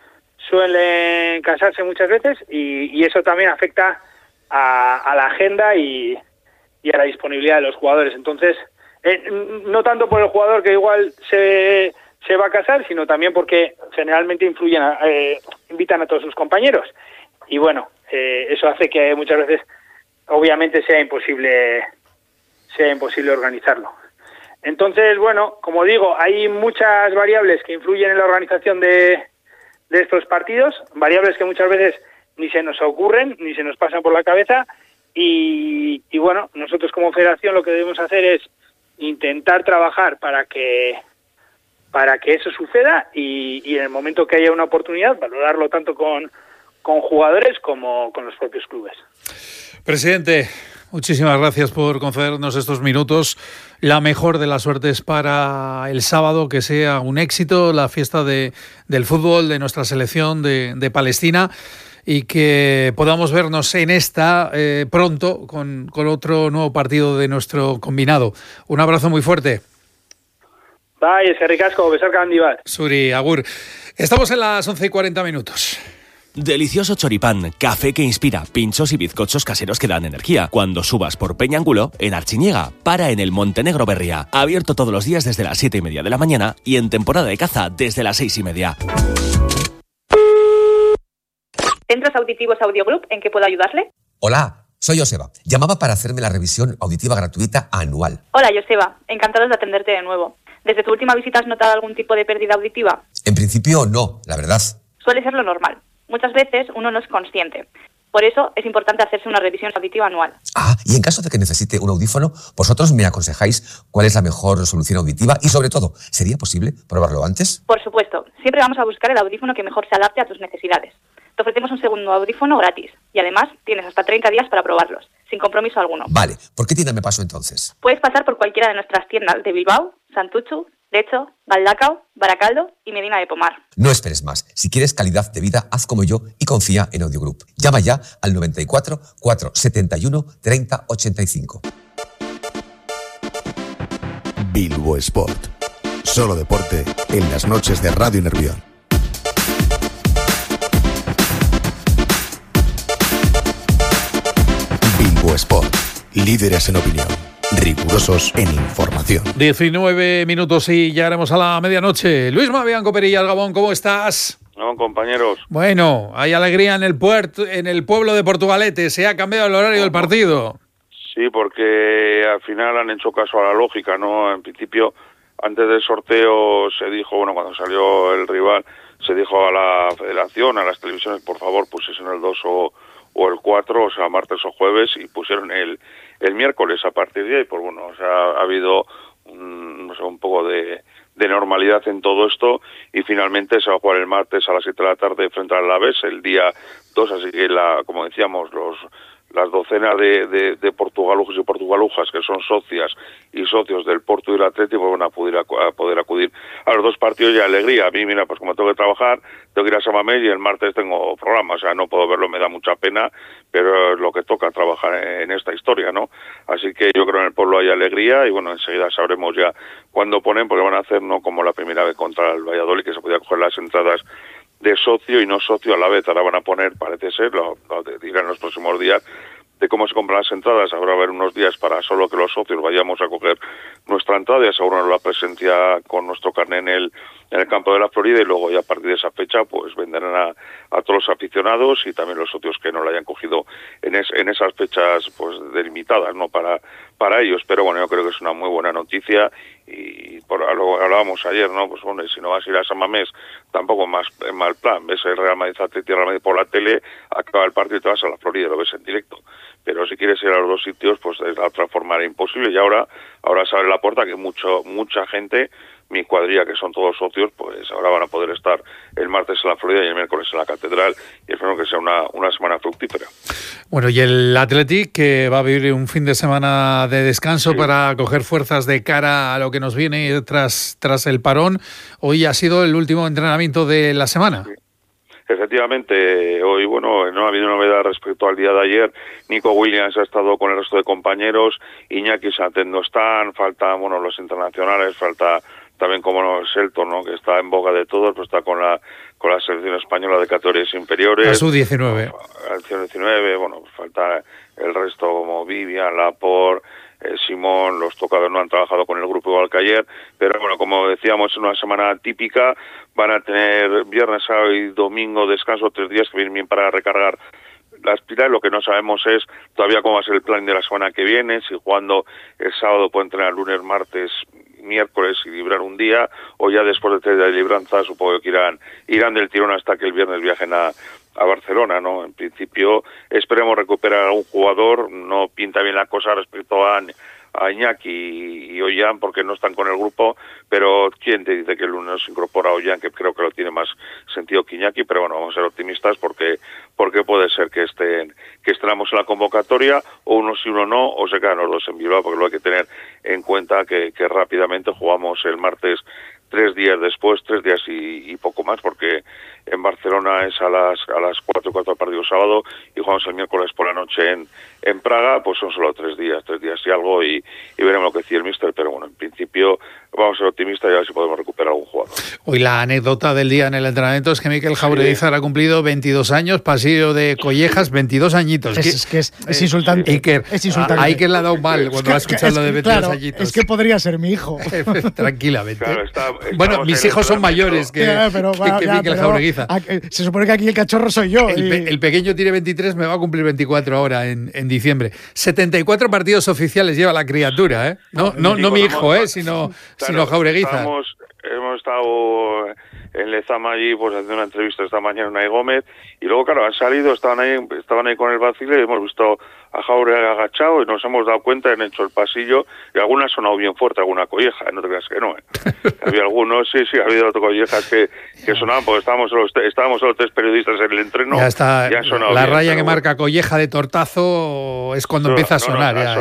casarse muchas veces y eso también afecta a la agenda y a la disponibilidad de los jugadores. Entonces, no tanto por el jugador que igual se va a casar, sino también porque generalmente invitan a todos sus compañeros. Y bueno, eso hace que muchas veces, obviamente, sea imposible organizarlo. Entonces, bueno, como digo, hay muchas variables que influyen en la organización de estos partidos, variables que muchas veces ni se nos ocurren, ni se nos pasan por la cabeza, y bueno, nosotros como federación lo que debemos hacer es intentar trabajar para que eso suceda y en el momento que haya una oportunidad, valorarlo tanto con jugadores como con los propios clubes. Presidente, muchísimas gracias por concedernos estos minutos. La mejor de las suertes para el sábado, que sea un éxito la fiesta del fútbol de nuestra selección de Palestina y que podamos vernos en esta pronto con otro nuevo partido de nuestro combinado. Un abrazo muy fuerte. Bai, eskerrik asko, besarka handi bat. Zuri, agur. Estamos en las 11:40. Delicioso choripán, café que inspira, pinchos y bizcochos caseros que dan energía. Cuando subas por Peñángulo, en Archiñega, para en el Montenegro Berría. Abierto todos los días desde las 7:30 de la mañana y en temporada de caza desde las 6:30. Centros Auditivos Audio Group, ¿en qué puedo ayudarle? Hola, soy Joseba. Llamaba para hacerme la revisión auditiva gratuita anual. Hola, Joseba. Encantados de atenderte de nuevo. ¿Desde tu última visita has notado algún tipo de pérdida auditiva? En principio no, la verdad. Suele ser lo normal. Muchas veces uno no es consciente. Por eso es importante hacerse una revisión auditiva anual. Y en caso de que necesite un audífono, vosotros me aconsejáis cuál es la mejor solución auditiva y, sobre todo, ¿sería posible probarlo antes? Por supuesto. Siempre vamos a buscar el audífono que mejor se adapte a tus necesidades. Te ofrecemos un segundo audífono gratis y además tienes hasta 30 días para probarlos, sin compromiso alguno. Vale, ¿por qué tienda me paso entonces? Puedes pasar por cualquiera de nuestras tiendas de Bilbao, Santutxu, Lecho, Galdakao, Baracaldo y Medina de Pomar. No esperes más. Si quieres calidad de vida, haz como yo y confía en Audio Group. Llama ya al 94 471 30 85. Bilbo Sport. Solo deporte en las noches de Radio Nervión. Bilbo Sport. Líderes en opinión. Rigurosos en información. 19 minutos y ya haremos a la medianoche. Luis Mabianco Perillas Gabón, ¿cómo estás? No, compañeros. Bueno, hay alegría en el pueblo de Portugalete. Se ha cambiado el horario del partido. Sí, porque al final han hecho caso a la lógica, ¿no? En principio, antes del sorteo se dijo, bueno, cuando salió el rival, se dijo a la federación, a las televisiones, por favor, pusiesen el 2 o el 4, o sea, martes o jueves, y pusieron el miércoles a partir de ahí. Pues bueno, o sea, ha habido un poco de normalidad en todo esto, y finalmente se va a jugar el martes a las 7 de la tarde frente al Alavés, el día 2, así que como decíamos, las docenas de portugalujos y portugalujas que son socias y socios del Porto y el Atlético pues van a poder acudir a los dos partidos y alegría. A mí, mira, pues como tengo que trabajar, tengo que ir a San Mamés y el martes tengo programa, o sea, no puedo verlo, me da mucha pena, pero es lo que toca trabajar en esta historia, ¿no? Así que yo creo que en el pueblo hay alegría y bueno, enseguida sabremos ya cuándo ponen, porque van a hacer no como la primera vez contra el Valladolid, que se podía coger las entradas de socio y no socio a la vez. Ahora van a poner, parece ser, lo dirán en los próximos días, de cómo se compran las entradas. Habrá haber unos días para solo que los socios vayamos a coger nuestra entrada y asegurarnos la presencia con nuestro carné en el campo de la Florida, y luego ya a partir de esa fecha pues venderán a todos los aficionados y también los socios que no la hayan cogido en esas fechas pues delimitadas, ¿no? Para ellos. Pero bueno, yo creo que es una muy buena noticia y lo hablábamos ayer, ¿no? Pues bueno, si no vas a ir a San Mamés, tampoco mal plan. Ves el Real Madrid Atlético Real Madrid por la tele, acaba el partido y te vas a la Florida, lo ves en directo. Pero si quieres ir a los dos sitios, pues de otra forma era imposible. Y ahora se abre la puerta que mucha gente, mi cuadrilla, que son todos socios, pues ahora van a poder estar el martes en la Florida y el miércoles en la Catedral, y espero que sea una semana fructífera. Bueno, y el Athletic, que va a vivir un fin de semana de descanso para coger fuerzas de cara a lo que nos viene tras el parón. Hoy ha sido el último entrenamiento de la semana. Sí. Efectivamente, hoy, bueno, no ha habido novedad respecto al día de ayer. Nico Williams ha estado con el resto de compañeros, Iñaki Santet no están, faltan, bueno, los internacionales, falta también como Shelton, ¿no?, que está en boga de todos, pues está con la selección española de categorías inferiores. La sub-19. La sub-19, bueno, pues falta el resto como Vivian, Laporte, Simón, los tocados no han trabajado con el grupo igual que ayer, pero bueno, como decíamos, es una semana típica. Van a tener viernes, sábado y domingo descanso, 3 días que vienen bien para recargar las pilas. Lo que no sabemos es todavía cómo va a ser el plan de la semana que viene, si jugando el sábado pueden entrenar lunes, martes, miércoles y librar un día, o ya después de 3 días de libranza supongo que irán del tirón hasta que el viernes viajen a Barcelona, ¿no? En principio esperemos recuperar a un jugador. No pinta bien la cosa respecto a Iñaki y Ollán, porque no están con el grupo, pero ¿quién te dice que el lunes se incorpora a Ollán, que creo que lo tiene más sentido que Iñaki? Pero bueno, vamos a ser optimistas porque puede ser que estemos en la convocatoria, o uno sí, uno no, o se quedan los dos en Bilbao, porque lo hay que tener en cuenta que rápidamente jugamos el martes 3 días después, 3 días y poco más, porque en Barcelona es a las 4 el partido sábado y jugamos el miércoles por la noche en Praga, pues son solo 3 días y algo y veremos lo que decía el míster, pero bueno, en principio vamos a ser optimistas y a ver si podemos recuperar algún jugador. Hoy la anécdota del día en el entrenamiento es que Mikel Jaureguizar ha cumplido 22 años, pasillo de Collejas, 22 añitos. Es insultante. Iker, es insultante. A Iker le ha dado mal cuando ha escuchado lo de 22 añitos. Es que podría ser mi hijo. Tranquilamente. Claro, bueno, mis hijos son mayores que Mikel Jaureguizar. Se supone que aquí el cachorro soy yo. El pequeño tiene 23, me va a cumplir 24 ahora en diciembre. 74 partidos oficiales lleva la criatura, ¿eh? No mi hijo, sino Jaureguizar. Hemos estado en Lezama allí, pues haciendo una entrevista esta mañana a Unai Gómez, y luego, claro, han salido, estaban ahí con el vacile, y hemos visto a Jauregui agachado y nos hemos dado cuenta, han hecho el pasillo, y alguna ha sonado bien fuerte, alguna colleja, no te creas que no, Había algunos, sí, ha habido otras collejas que sonaban, porque estábamos solo 3 periodistas en el entreno, ya está, ya han sonado la bien, raya que marca colleja de tortazo es cuando empieza a sonar, ha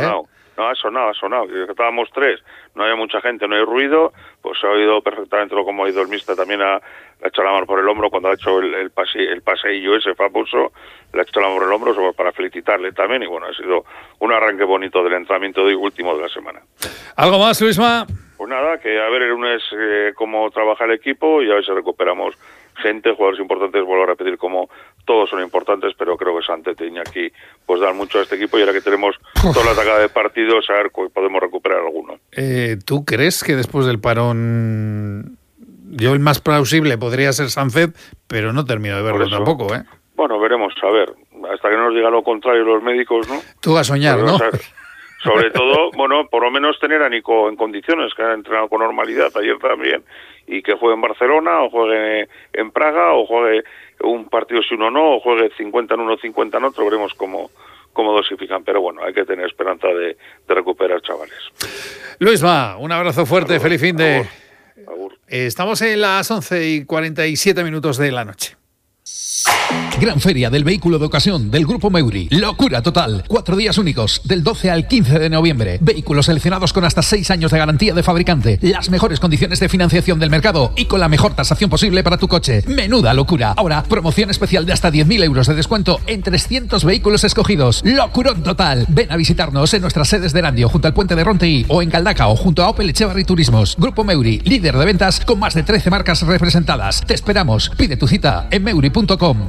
sonado, estábamos 3, no había mucha gente, no hay ruido, pues se ha oído perfectamente como ha oído el míster, también le ha hecho la mano por el hombro cuando ha hecho el paseillo ese famoso, le ha hecho la mano por el hombro para felicitarle también, y bueno, ha sido un arranque bonito del entrenamiento de hoy último de la semana. ¿Algo más, Luisma? Pues nada, que a ver el lunes cómo trabaja el equipo y a ver si recuperamos gente, jugadores importantes, vuelvo a repetir, como todos son importantes, pero creo que Santete y Iñaki pues dan mucho a este equipo, y ahora que tenemos toda la atacada de partidos, a ver si podemos recuperar alguno. ¿Tú crees que después del parón, yo el más plausible podría ser Sancet, pero no termino de verlo tampoco, ¿eh? Bueno, veremos, a ver, hasta que no nos digan lo contrario los médicos, ¿no? Tú vas a soñar, ¿no? Sobre todo, bueno, por lo menos tener a Nico en condiciones, que ha entrenado con normalidad ayer también, y que juegue en Barcelona, o juegue en Praga, o juegue un partido si uno no, o juegue 50 en uno, 50 en otro, veremos cómo dosifican, pero bueno, hay que tener esperanza de recuperar chavales. Luisma, un abrazo fuerte, feliz fin de... Agur. Estamos en las 11:47 de la noche. Gran Feria del Vehículo de Ocasión del Grupo Meuri. Locura total. 4 días únicos, del 12 al 15 de noviembre. Vehículos seleccionados con hasta 6 años de garantía de fabricante. Las mejores condiciones de financiación del mercado y con la mejor tasación posible para tu coche. Menuda locura. Ahora, promoción especial de hasta 10.000 euros de descuento en 300 vehículos escogidos. Locurón total. Ven a visitarnos en nuestras sedes de Erandio, junto al puente de Ronteí, o en Galdacao, junto a Opel Echevarri Turismos. Grupo Meuri, líder de ventas con más de 13 marcas representadas. Te esperamos. Pide tu cita en meuri.com.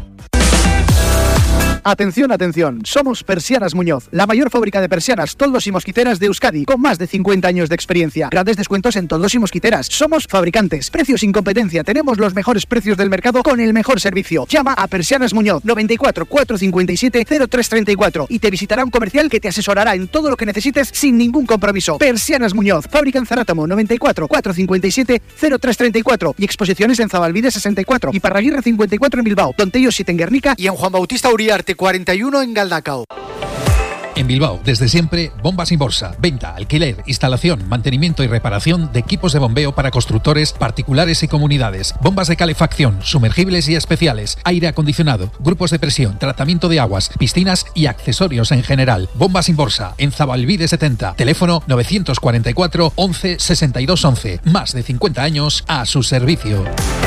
Atención, atención, somos Persianas Muñoz, la mayor fábrica de persianas, toldos y mosquiteras de Euskadi, con más de 50 años de experiencia. Grandes descuentos en toldos y mosquiteras. Somos fabricantes, precios sin competencia, tenemos los mejores precios del mercado con el mejor servicio. Llama a Persianas Muñoz, 94 457 0334, y te visitará un comercial que te asesorará en todo lo que necesites sin ningún compromiso. Persianas Muñoz, fábrica en Zarátamo, 94 457 0334, y exposiciones en Zabalbide 64, y Parraguirre 54 en Bilbao, Tontello 7 en Guernica, y en Juan Bautista Uriarte 41 en Galdacao. En Bilbao, desde siempre, Bombas Inborsa. Venta, alquiler, instalación, mantenimiento y reparación de equipos de bombeo para constructores, particulares y comunidades. Bombas de calefacción, sumergibles y especiales, aire acondicionado, grupos de presión, tratamiento de aguas, piscinas y accesorios en general. Bombas Inborsa, en Zabalbide 70. Teléfono 944 11 62 11. Más de 50 años a su servicio.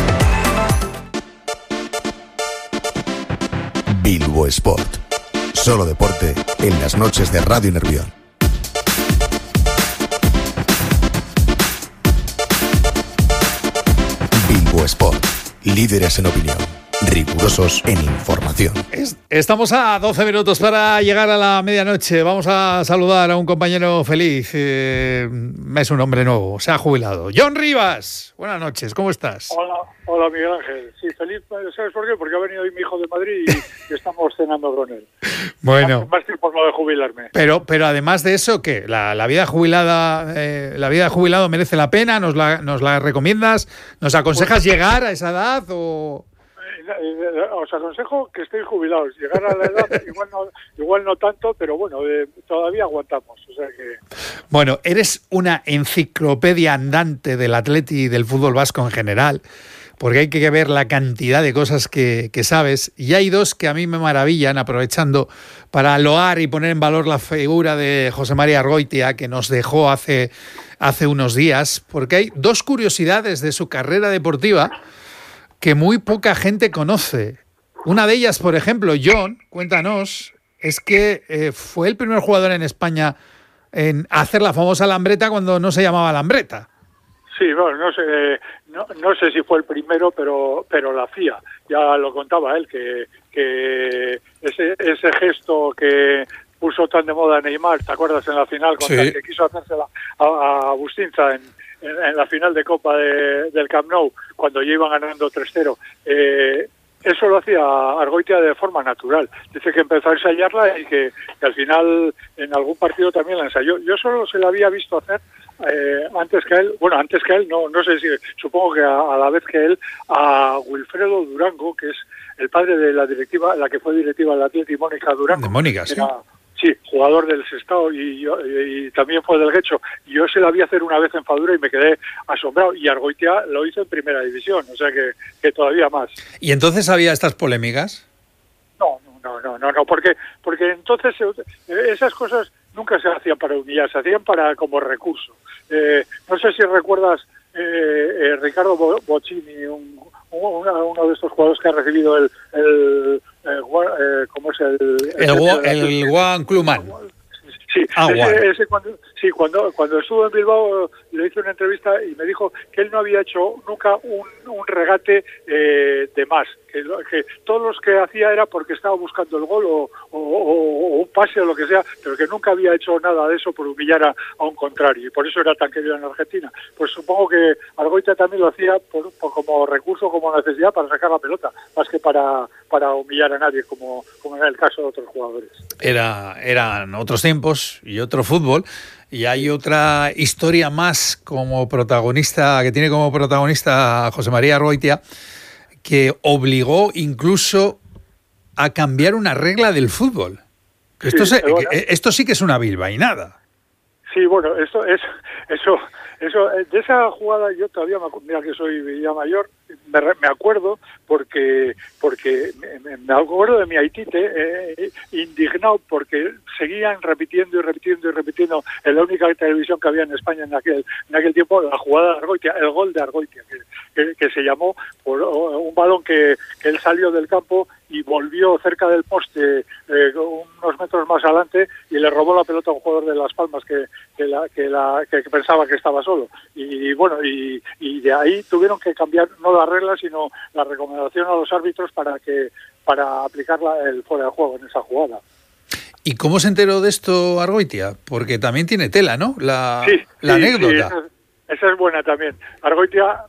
Bilbo Sport. Solo deporte en las noches de Radio Nervión. Bilbo Sport. Líderes en opinión. Rigurosos en información. Estamos a 12 minutos para llegar a la medianoche. Vamos a saludar a un compañero feliz. Es un hombre nuevo, se ha jubilado. John Rivas, buenas noches, ¿cómo estás? Hola Miguel Ángel. Sí, feliz, ¿sabes por qué? Porque ha venido hoy mi hijo de Madrid y estamos cenando con él. Bueno. Más tiempo no de jubilarme. Pero además de eso, ¿qué? ¿La vida jubilada, la vida de jubilado merece la pena? ¿Nos la recomiendas? ¿Nos aconsejas llegar a esa edad o...? Os aconsejo que estéis jubilados. Llegar a la edad igual no tanto, pero bueno, todavía aguantamos. O sea que... Bueno, eres una enciclopedia andante del Atleti y del fútbol vasco en general, porque hay que ver la cantidad de cosas que sabes. Y hay dos que a mí me maravillan, aprovechando para loar y poner en valor la figura de José María Argoitia, que nos dejó hace unos días, porque hay dos curiosidades de su carrera deportiva que muy poca gente conoce. Una de ellas, por ejemplo, John, cuéntanos, es que fue el primer jugador en España en hacer la famosa lambreta cuando no se llamaba lambreta. Sí, bueno, no sé si fue el primero, pero la hacía. Ya lo contaba él, que ese gesto que puso tan de moda Neymar, ¿te acuerdas en la final? Cuando que quiso hacérsela a Bustinza en la final de Copa del Camp Nou, cuando ya iban ganando 3-0. Eso lo hacía Argoitia de forma natural. Dice que empezó a ensayarla y que al final en algún partido también la ensayó. Yo solo se la había visto hacer antes que él, no sé si, supongo que a la vez que él, a Wilfredo Durango, que es el padre de la directiva, la que fue directiva del Athletic, Mónica Durango. De Mónica, sí. Sí, jugador del Sestao y también fue del Guecho. Yo se la vi hacer una vez en Fadura y me quedé asombrado. Y Argoitia lo hizo en primera división, o sea que todavía más. ¿Y entonces había estas polémicas? No, porque entonces esas cosas nunca se hacían para humillar, se hacían como recurso. No sé si recuerdas Ricardo Boccini, uno de estos jugadores que ha recibido ¿cómo es el Juan Cluman? Sí, cuando estuvo en Bilbao le hice una entrevista y me dijo que él no había hecho nunca un regate de más, que todos los que hacía era porque estaba buscando el gol o un pase o lo que sea, pero que nunca había hecho nada de eso por humillar a un contrario, y por eso era tan querido en Argentina. Pues supongo que Argoitia también lo hacía como recurso, como necesidad para sacar la pelota, más que para humillar a nadie, como era el caso de otros jugadores. Eran otros tiempos y otro fútbol, y hay otra historia más como protagonista, que tiene como protagonista a José María Argoitia, que obligó incluso a cambiar una regla del fútbol. Esto sí que es una bilbainada. Sí, bueno, eso de esa jugada yo todavía mira que soy ya mayor, me acuerdo porque me acuerdo de mi aitite indignado porque seguían repitiendo en la única televisión que había en España en aquel tiempo la jugada de Argoitia, el gol de Argoitia, que se llamó por un balón que él salió del campo y volvió cerca del poste unos metros más adelante y le robó la pelota a un jugador de Las Palmas que pensaba que estaba solo. Y bueno, y de ahí tuvieron que cambiar no la regla sino la recomendación a los árbitros para aplicar el fuera de juego en esa jugada. ¿Y cómo se enteró de esto Argoitia? Porque también tiene tela, ¿no? La anécdota. Sí, esa es buena también. Argoitia,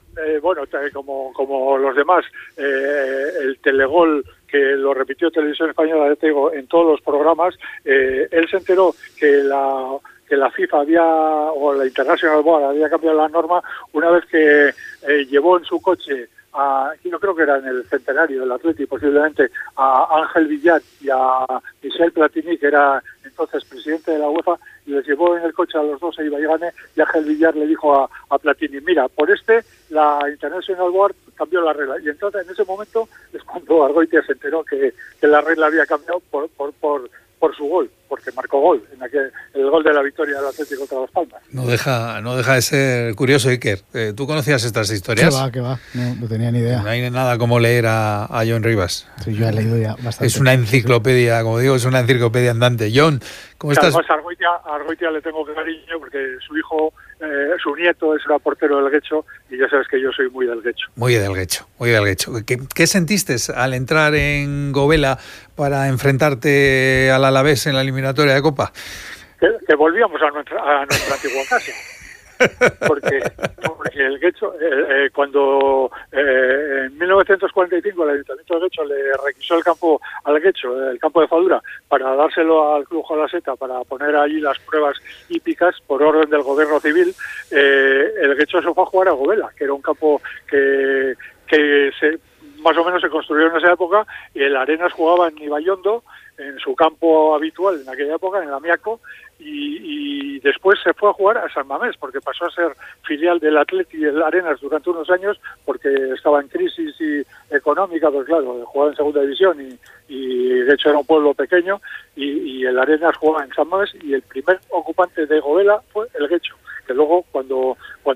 como los demás, el telegol que lo repitió Televisión Española, te digo, en todos los programas, él se enteró que la FIFA o la International Board había cambiado la norma una vez que llevó en su coche yo creo que era en el centenario del Athletic posiblemente, a Ángel Villar y a Michel Platini, que era entonces presidente de la UEFA, y les llevó en el coche a los dos a Ibaigane, y Ángel Villar le dijo a Platini, mira, por la International Board cambió la regla, y entonces en ese momento es cuando Argoitia se enteró que la regla había cambiado por su gol, porque marcó gol, el gol de la victoria del Atlético contra Las Palmas. No deja de ser curioso, Iker. ¿Tú conocías estas historias? ¿Qué va? No tenía ni idea. No hay nada como leer a John Rivas. Sí, yo he leído ya bastante. Es una enciclopedia, como digo, es una enciclopedia andante. John, ¿cómo estás? Además, a Argoitia le tengo cariño porque su hijo, su nieto era portero del Guecho y ya sabes que yo soy muy del Guecho. Muy del Guecho. ¿Qué sentiste al entrar en Govela para enfrentarte al Alavés en la eliminatoria de Copa? Que volvíamos a nuestra antigua casa. Porque el Guecho, cuando en 1945 el Ayuntamiento de Guecho le requisó el campo al Guecho, el campo de Fadura, para dárselo al Club Jolaseta para poner allí las pruebas hípicas por orden del gobierno civil, el Guecho se fue a jugar a Govela, que era un campo que más o menos se construyó en esa época, y el Arenas jugaba en Ibaiondo, en su campo habitual en aquella época, en la Miaco, y después se fue a jugar a San Mamés, porque pasó a ser filial del Atleti y del Arenas durante unos años, porque estaba en crisis económica, pues claro, jugaba en segunda división y de hecho era un pueblo pequeño, y el Arenas jugaba en San Mamés, y el primer ocupante de Govela fue el Guecho, que luego cuando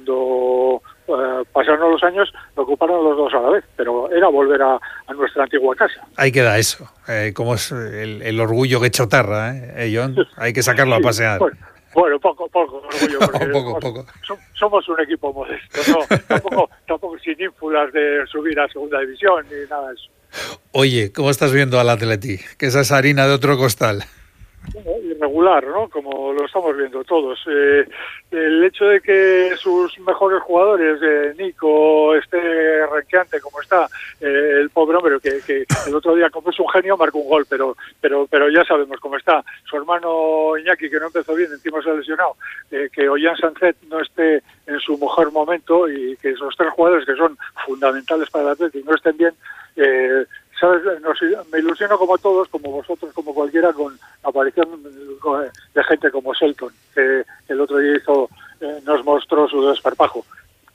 pasaron los años lo ocuparon los dos a la vez, pero era volver a nuestra antigua casa. Ahí queda eso, como es el orgullo guechotarra, John, hay que sacarlo a pasear. Bueno, poco orgullo, porque poco. Somos un equipo modesto, ¿no? tampoco sin ínfulas de subir a segunda división ni nada de eso. Oye, ¿cómo estás viendo al Atleti? Que esa es harina de otro costal. Irregular, ¿no? Como lo estamos viendo todos. El hecho de que sus mejores jugadores, Nico, esté renqueante como está, el pobre hombre que el otro día, como es un genio, marcó un gol, pero ya sabemos cómo está. Su hermano Iñaki, que no empezó bien, encima se ha lesionado, que Ollán Sánchez no esté en su mejor momento, y que esos tres jugadores que son fundamentales para el Atlético no estén bien, ¿sabes? Me ilusiono como todos, como vosotros, como cualquiera, con la aparición de gente como Shelton, que el otro día nos mostró su desparpajo.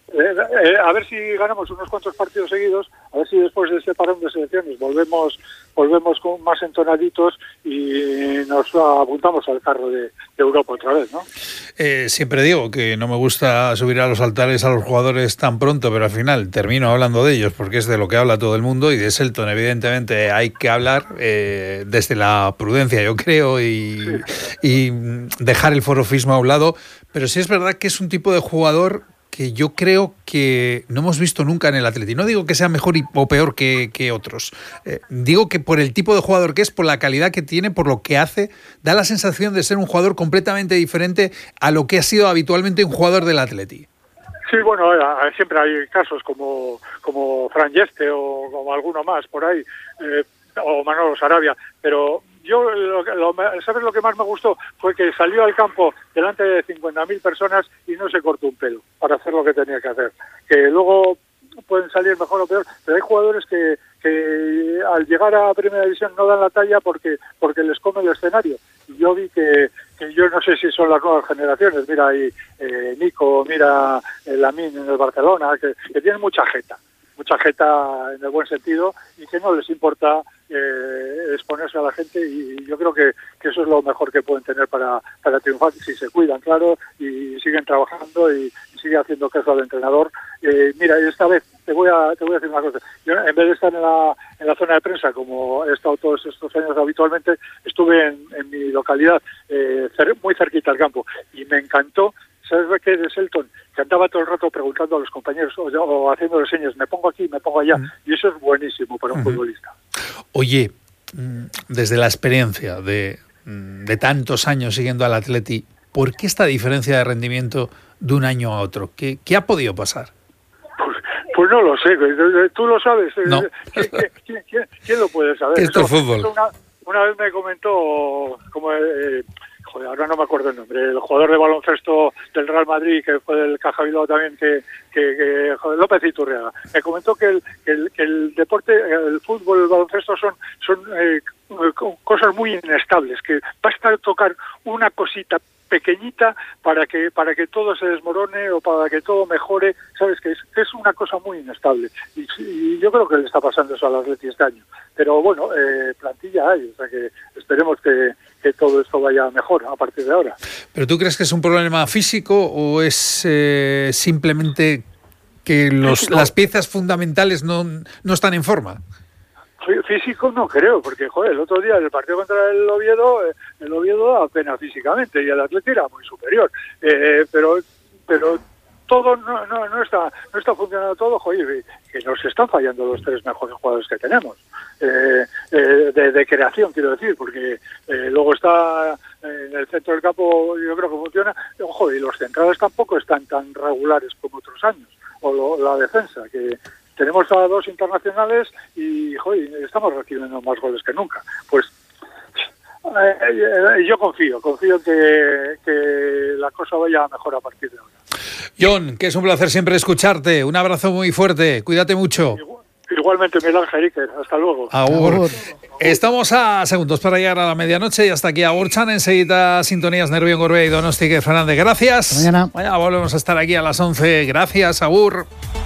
A ver si ganamos unos cuantos partidos seguidos, a ver si después de este parón de selecciones volvemos con más entonaditos y nos apuntamos al carro de Europa otra vez, ¿no? Siempre digo que no me gusta subir a los altares a los jugadores tan pronto, pero al final termino hablando de ellos porque es de lo que habla todo el mundo, y de Shelton evidentemente hay que hablar desde la prudencia, yo creo, y dejar el forofismo a un lado, pero sí es verdad que es un tipo de jugador que yo creo que no hemos visto nunca en el Atleti. No digo que sea mejor o peor que otros. Digo que por el tipo de jugador que es, por la calidad que tiene, por lo que hace, da la sensación de ser un jugador completamente diferente a lo que ha sido habitualmente un jugador del Atleti. Sí, bueno, siempre hay casos como Fran Yeste o como alguno más por ahí, o Manolo Sarabia, pero yo, ¿sabes lo que más me gustó? Fue que salió al campo delante de 50.000 personas y no se cortó un pelo para hacer lo que tenía que hacer. Que luego pueden salir mejor o peor, pero hay jugadores que al llegar a Primera División no dan la talla porque les come el escenario. Y yo vi que yo no sé si son las nuevas generaciones, mira ahí Nico, mira Lamine en el Barcelona, que tienen mucha jeta en el buen sentido, y que no les importa exponerse a la gente, y yo creo que eso es lo mejor que pueden tener para triunfar, si se cuidan, claro, y siguen trabajando y siguen haciendo caso al entrenador. Mira, esta vez te voy a decir una cosa. Yo, en vez de estar en la zona de prensa, como he estado todos estos años habitualmente, estuve en mi localidad, muy cerquita al campo, y me encantó. ¿Sabes qué? De Shelton, que andaba todo el rato preguntando a los compañeros o haciéndole señas, me pongo aquí, me pongo allá, y eso es buenísimo para un futbolista. Oye, desde la experiencia de tantos años siguiendo al Atleti, ¿por qué esta diferencia de rendimiento de un año a otro? ¿Qué ha podido pasar? Pues no lo sé, tú lo sabes. No. ¿Quién lo puede saber? Esto es fútbol. Una vez me comentó, ahora no me acuerdo el nombre, el jugador de baloncesto del Real Madrid, que fue del Caja Bilbao también, López Iturriaga, me comentó que el deporte, el fútbol, el baloncesto son cosas muy inestables, que basta tocar una cosita pequeñita para que todo se desmorone o para que todo mejore, sabes que es una cosa muy inestable, y yo creo que le está pasando eso al Atleti este año, pero bueno, plantilla hay, o sea que esperemos que todo esto vaya mejor a partir de ahora. ¿Pero tú crees que es un problema físico o es simplemente que las piezas fundamentales no están en forma? Físico no creo, porque el otro día en el partido contra el Oviedo apenas físicamente, y el Atleti era muy superior, pero todo no está funcionando todo, que nos están fallando los tres mejores jugadores que tenemos, de creación, quiero decir, porque luego está en el centro del campo, yo creo que funciona, y los centrales tampoco están tan regulares como otros años, o la defensa, que tenemos a dos internacionales y estamos recibiendo más goles que nunca. Pues yo confío en que la cosa vaya mejor a partir de ahora. John, que es un placer siempre escucharte. Un abrazo muy fuerte. Cuídate mucho. Igualmente, Miguel Ángel Iker. Hasta luego. Agur. Estamos a segundos para llegar a la medianoche y hasta aquí Agurchan. Enseguida sintonías Nervión Gorbea y Donosti Fernández. Gracias. Mañana volvemos a estar aquí a las 11. Gracias, Agur.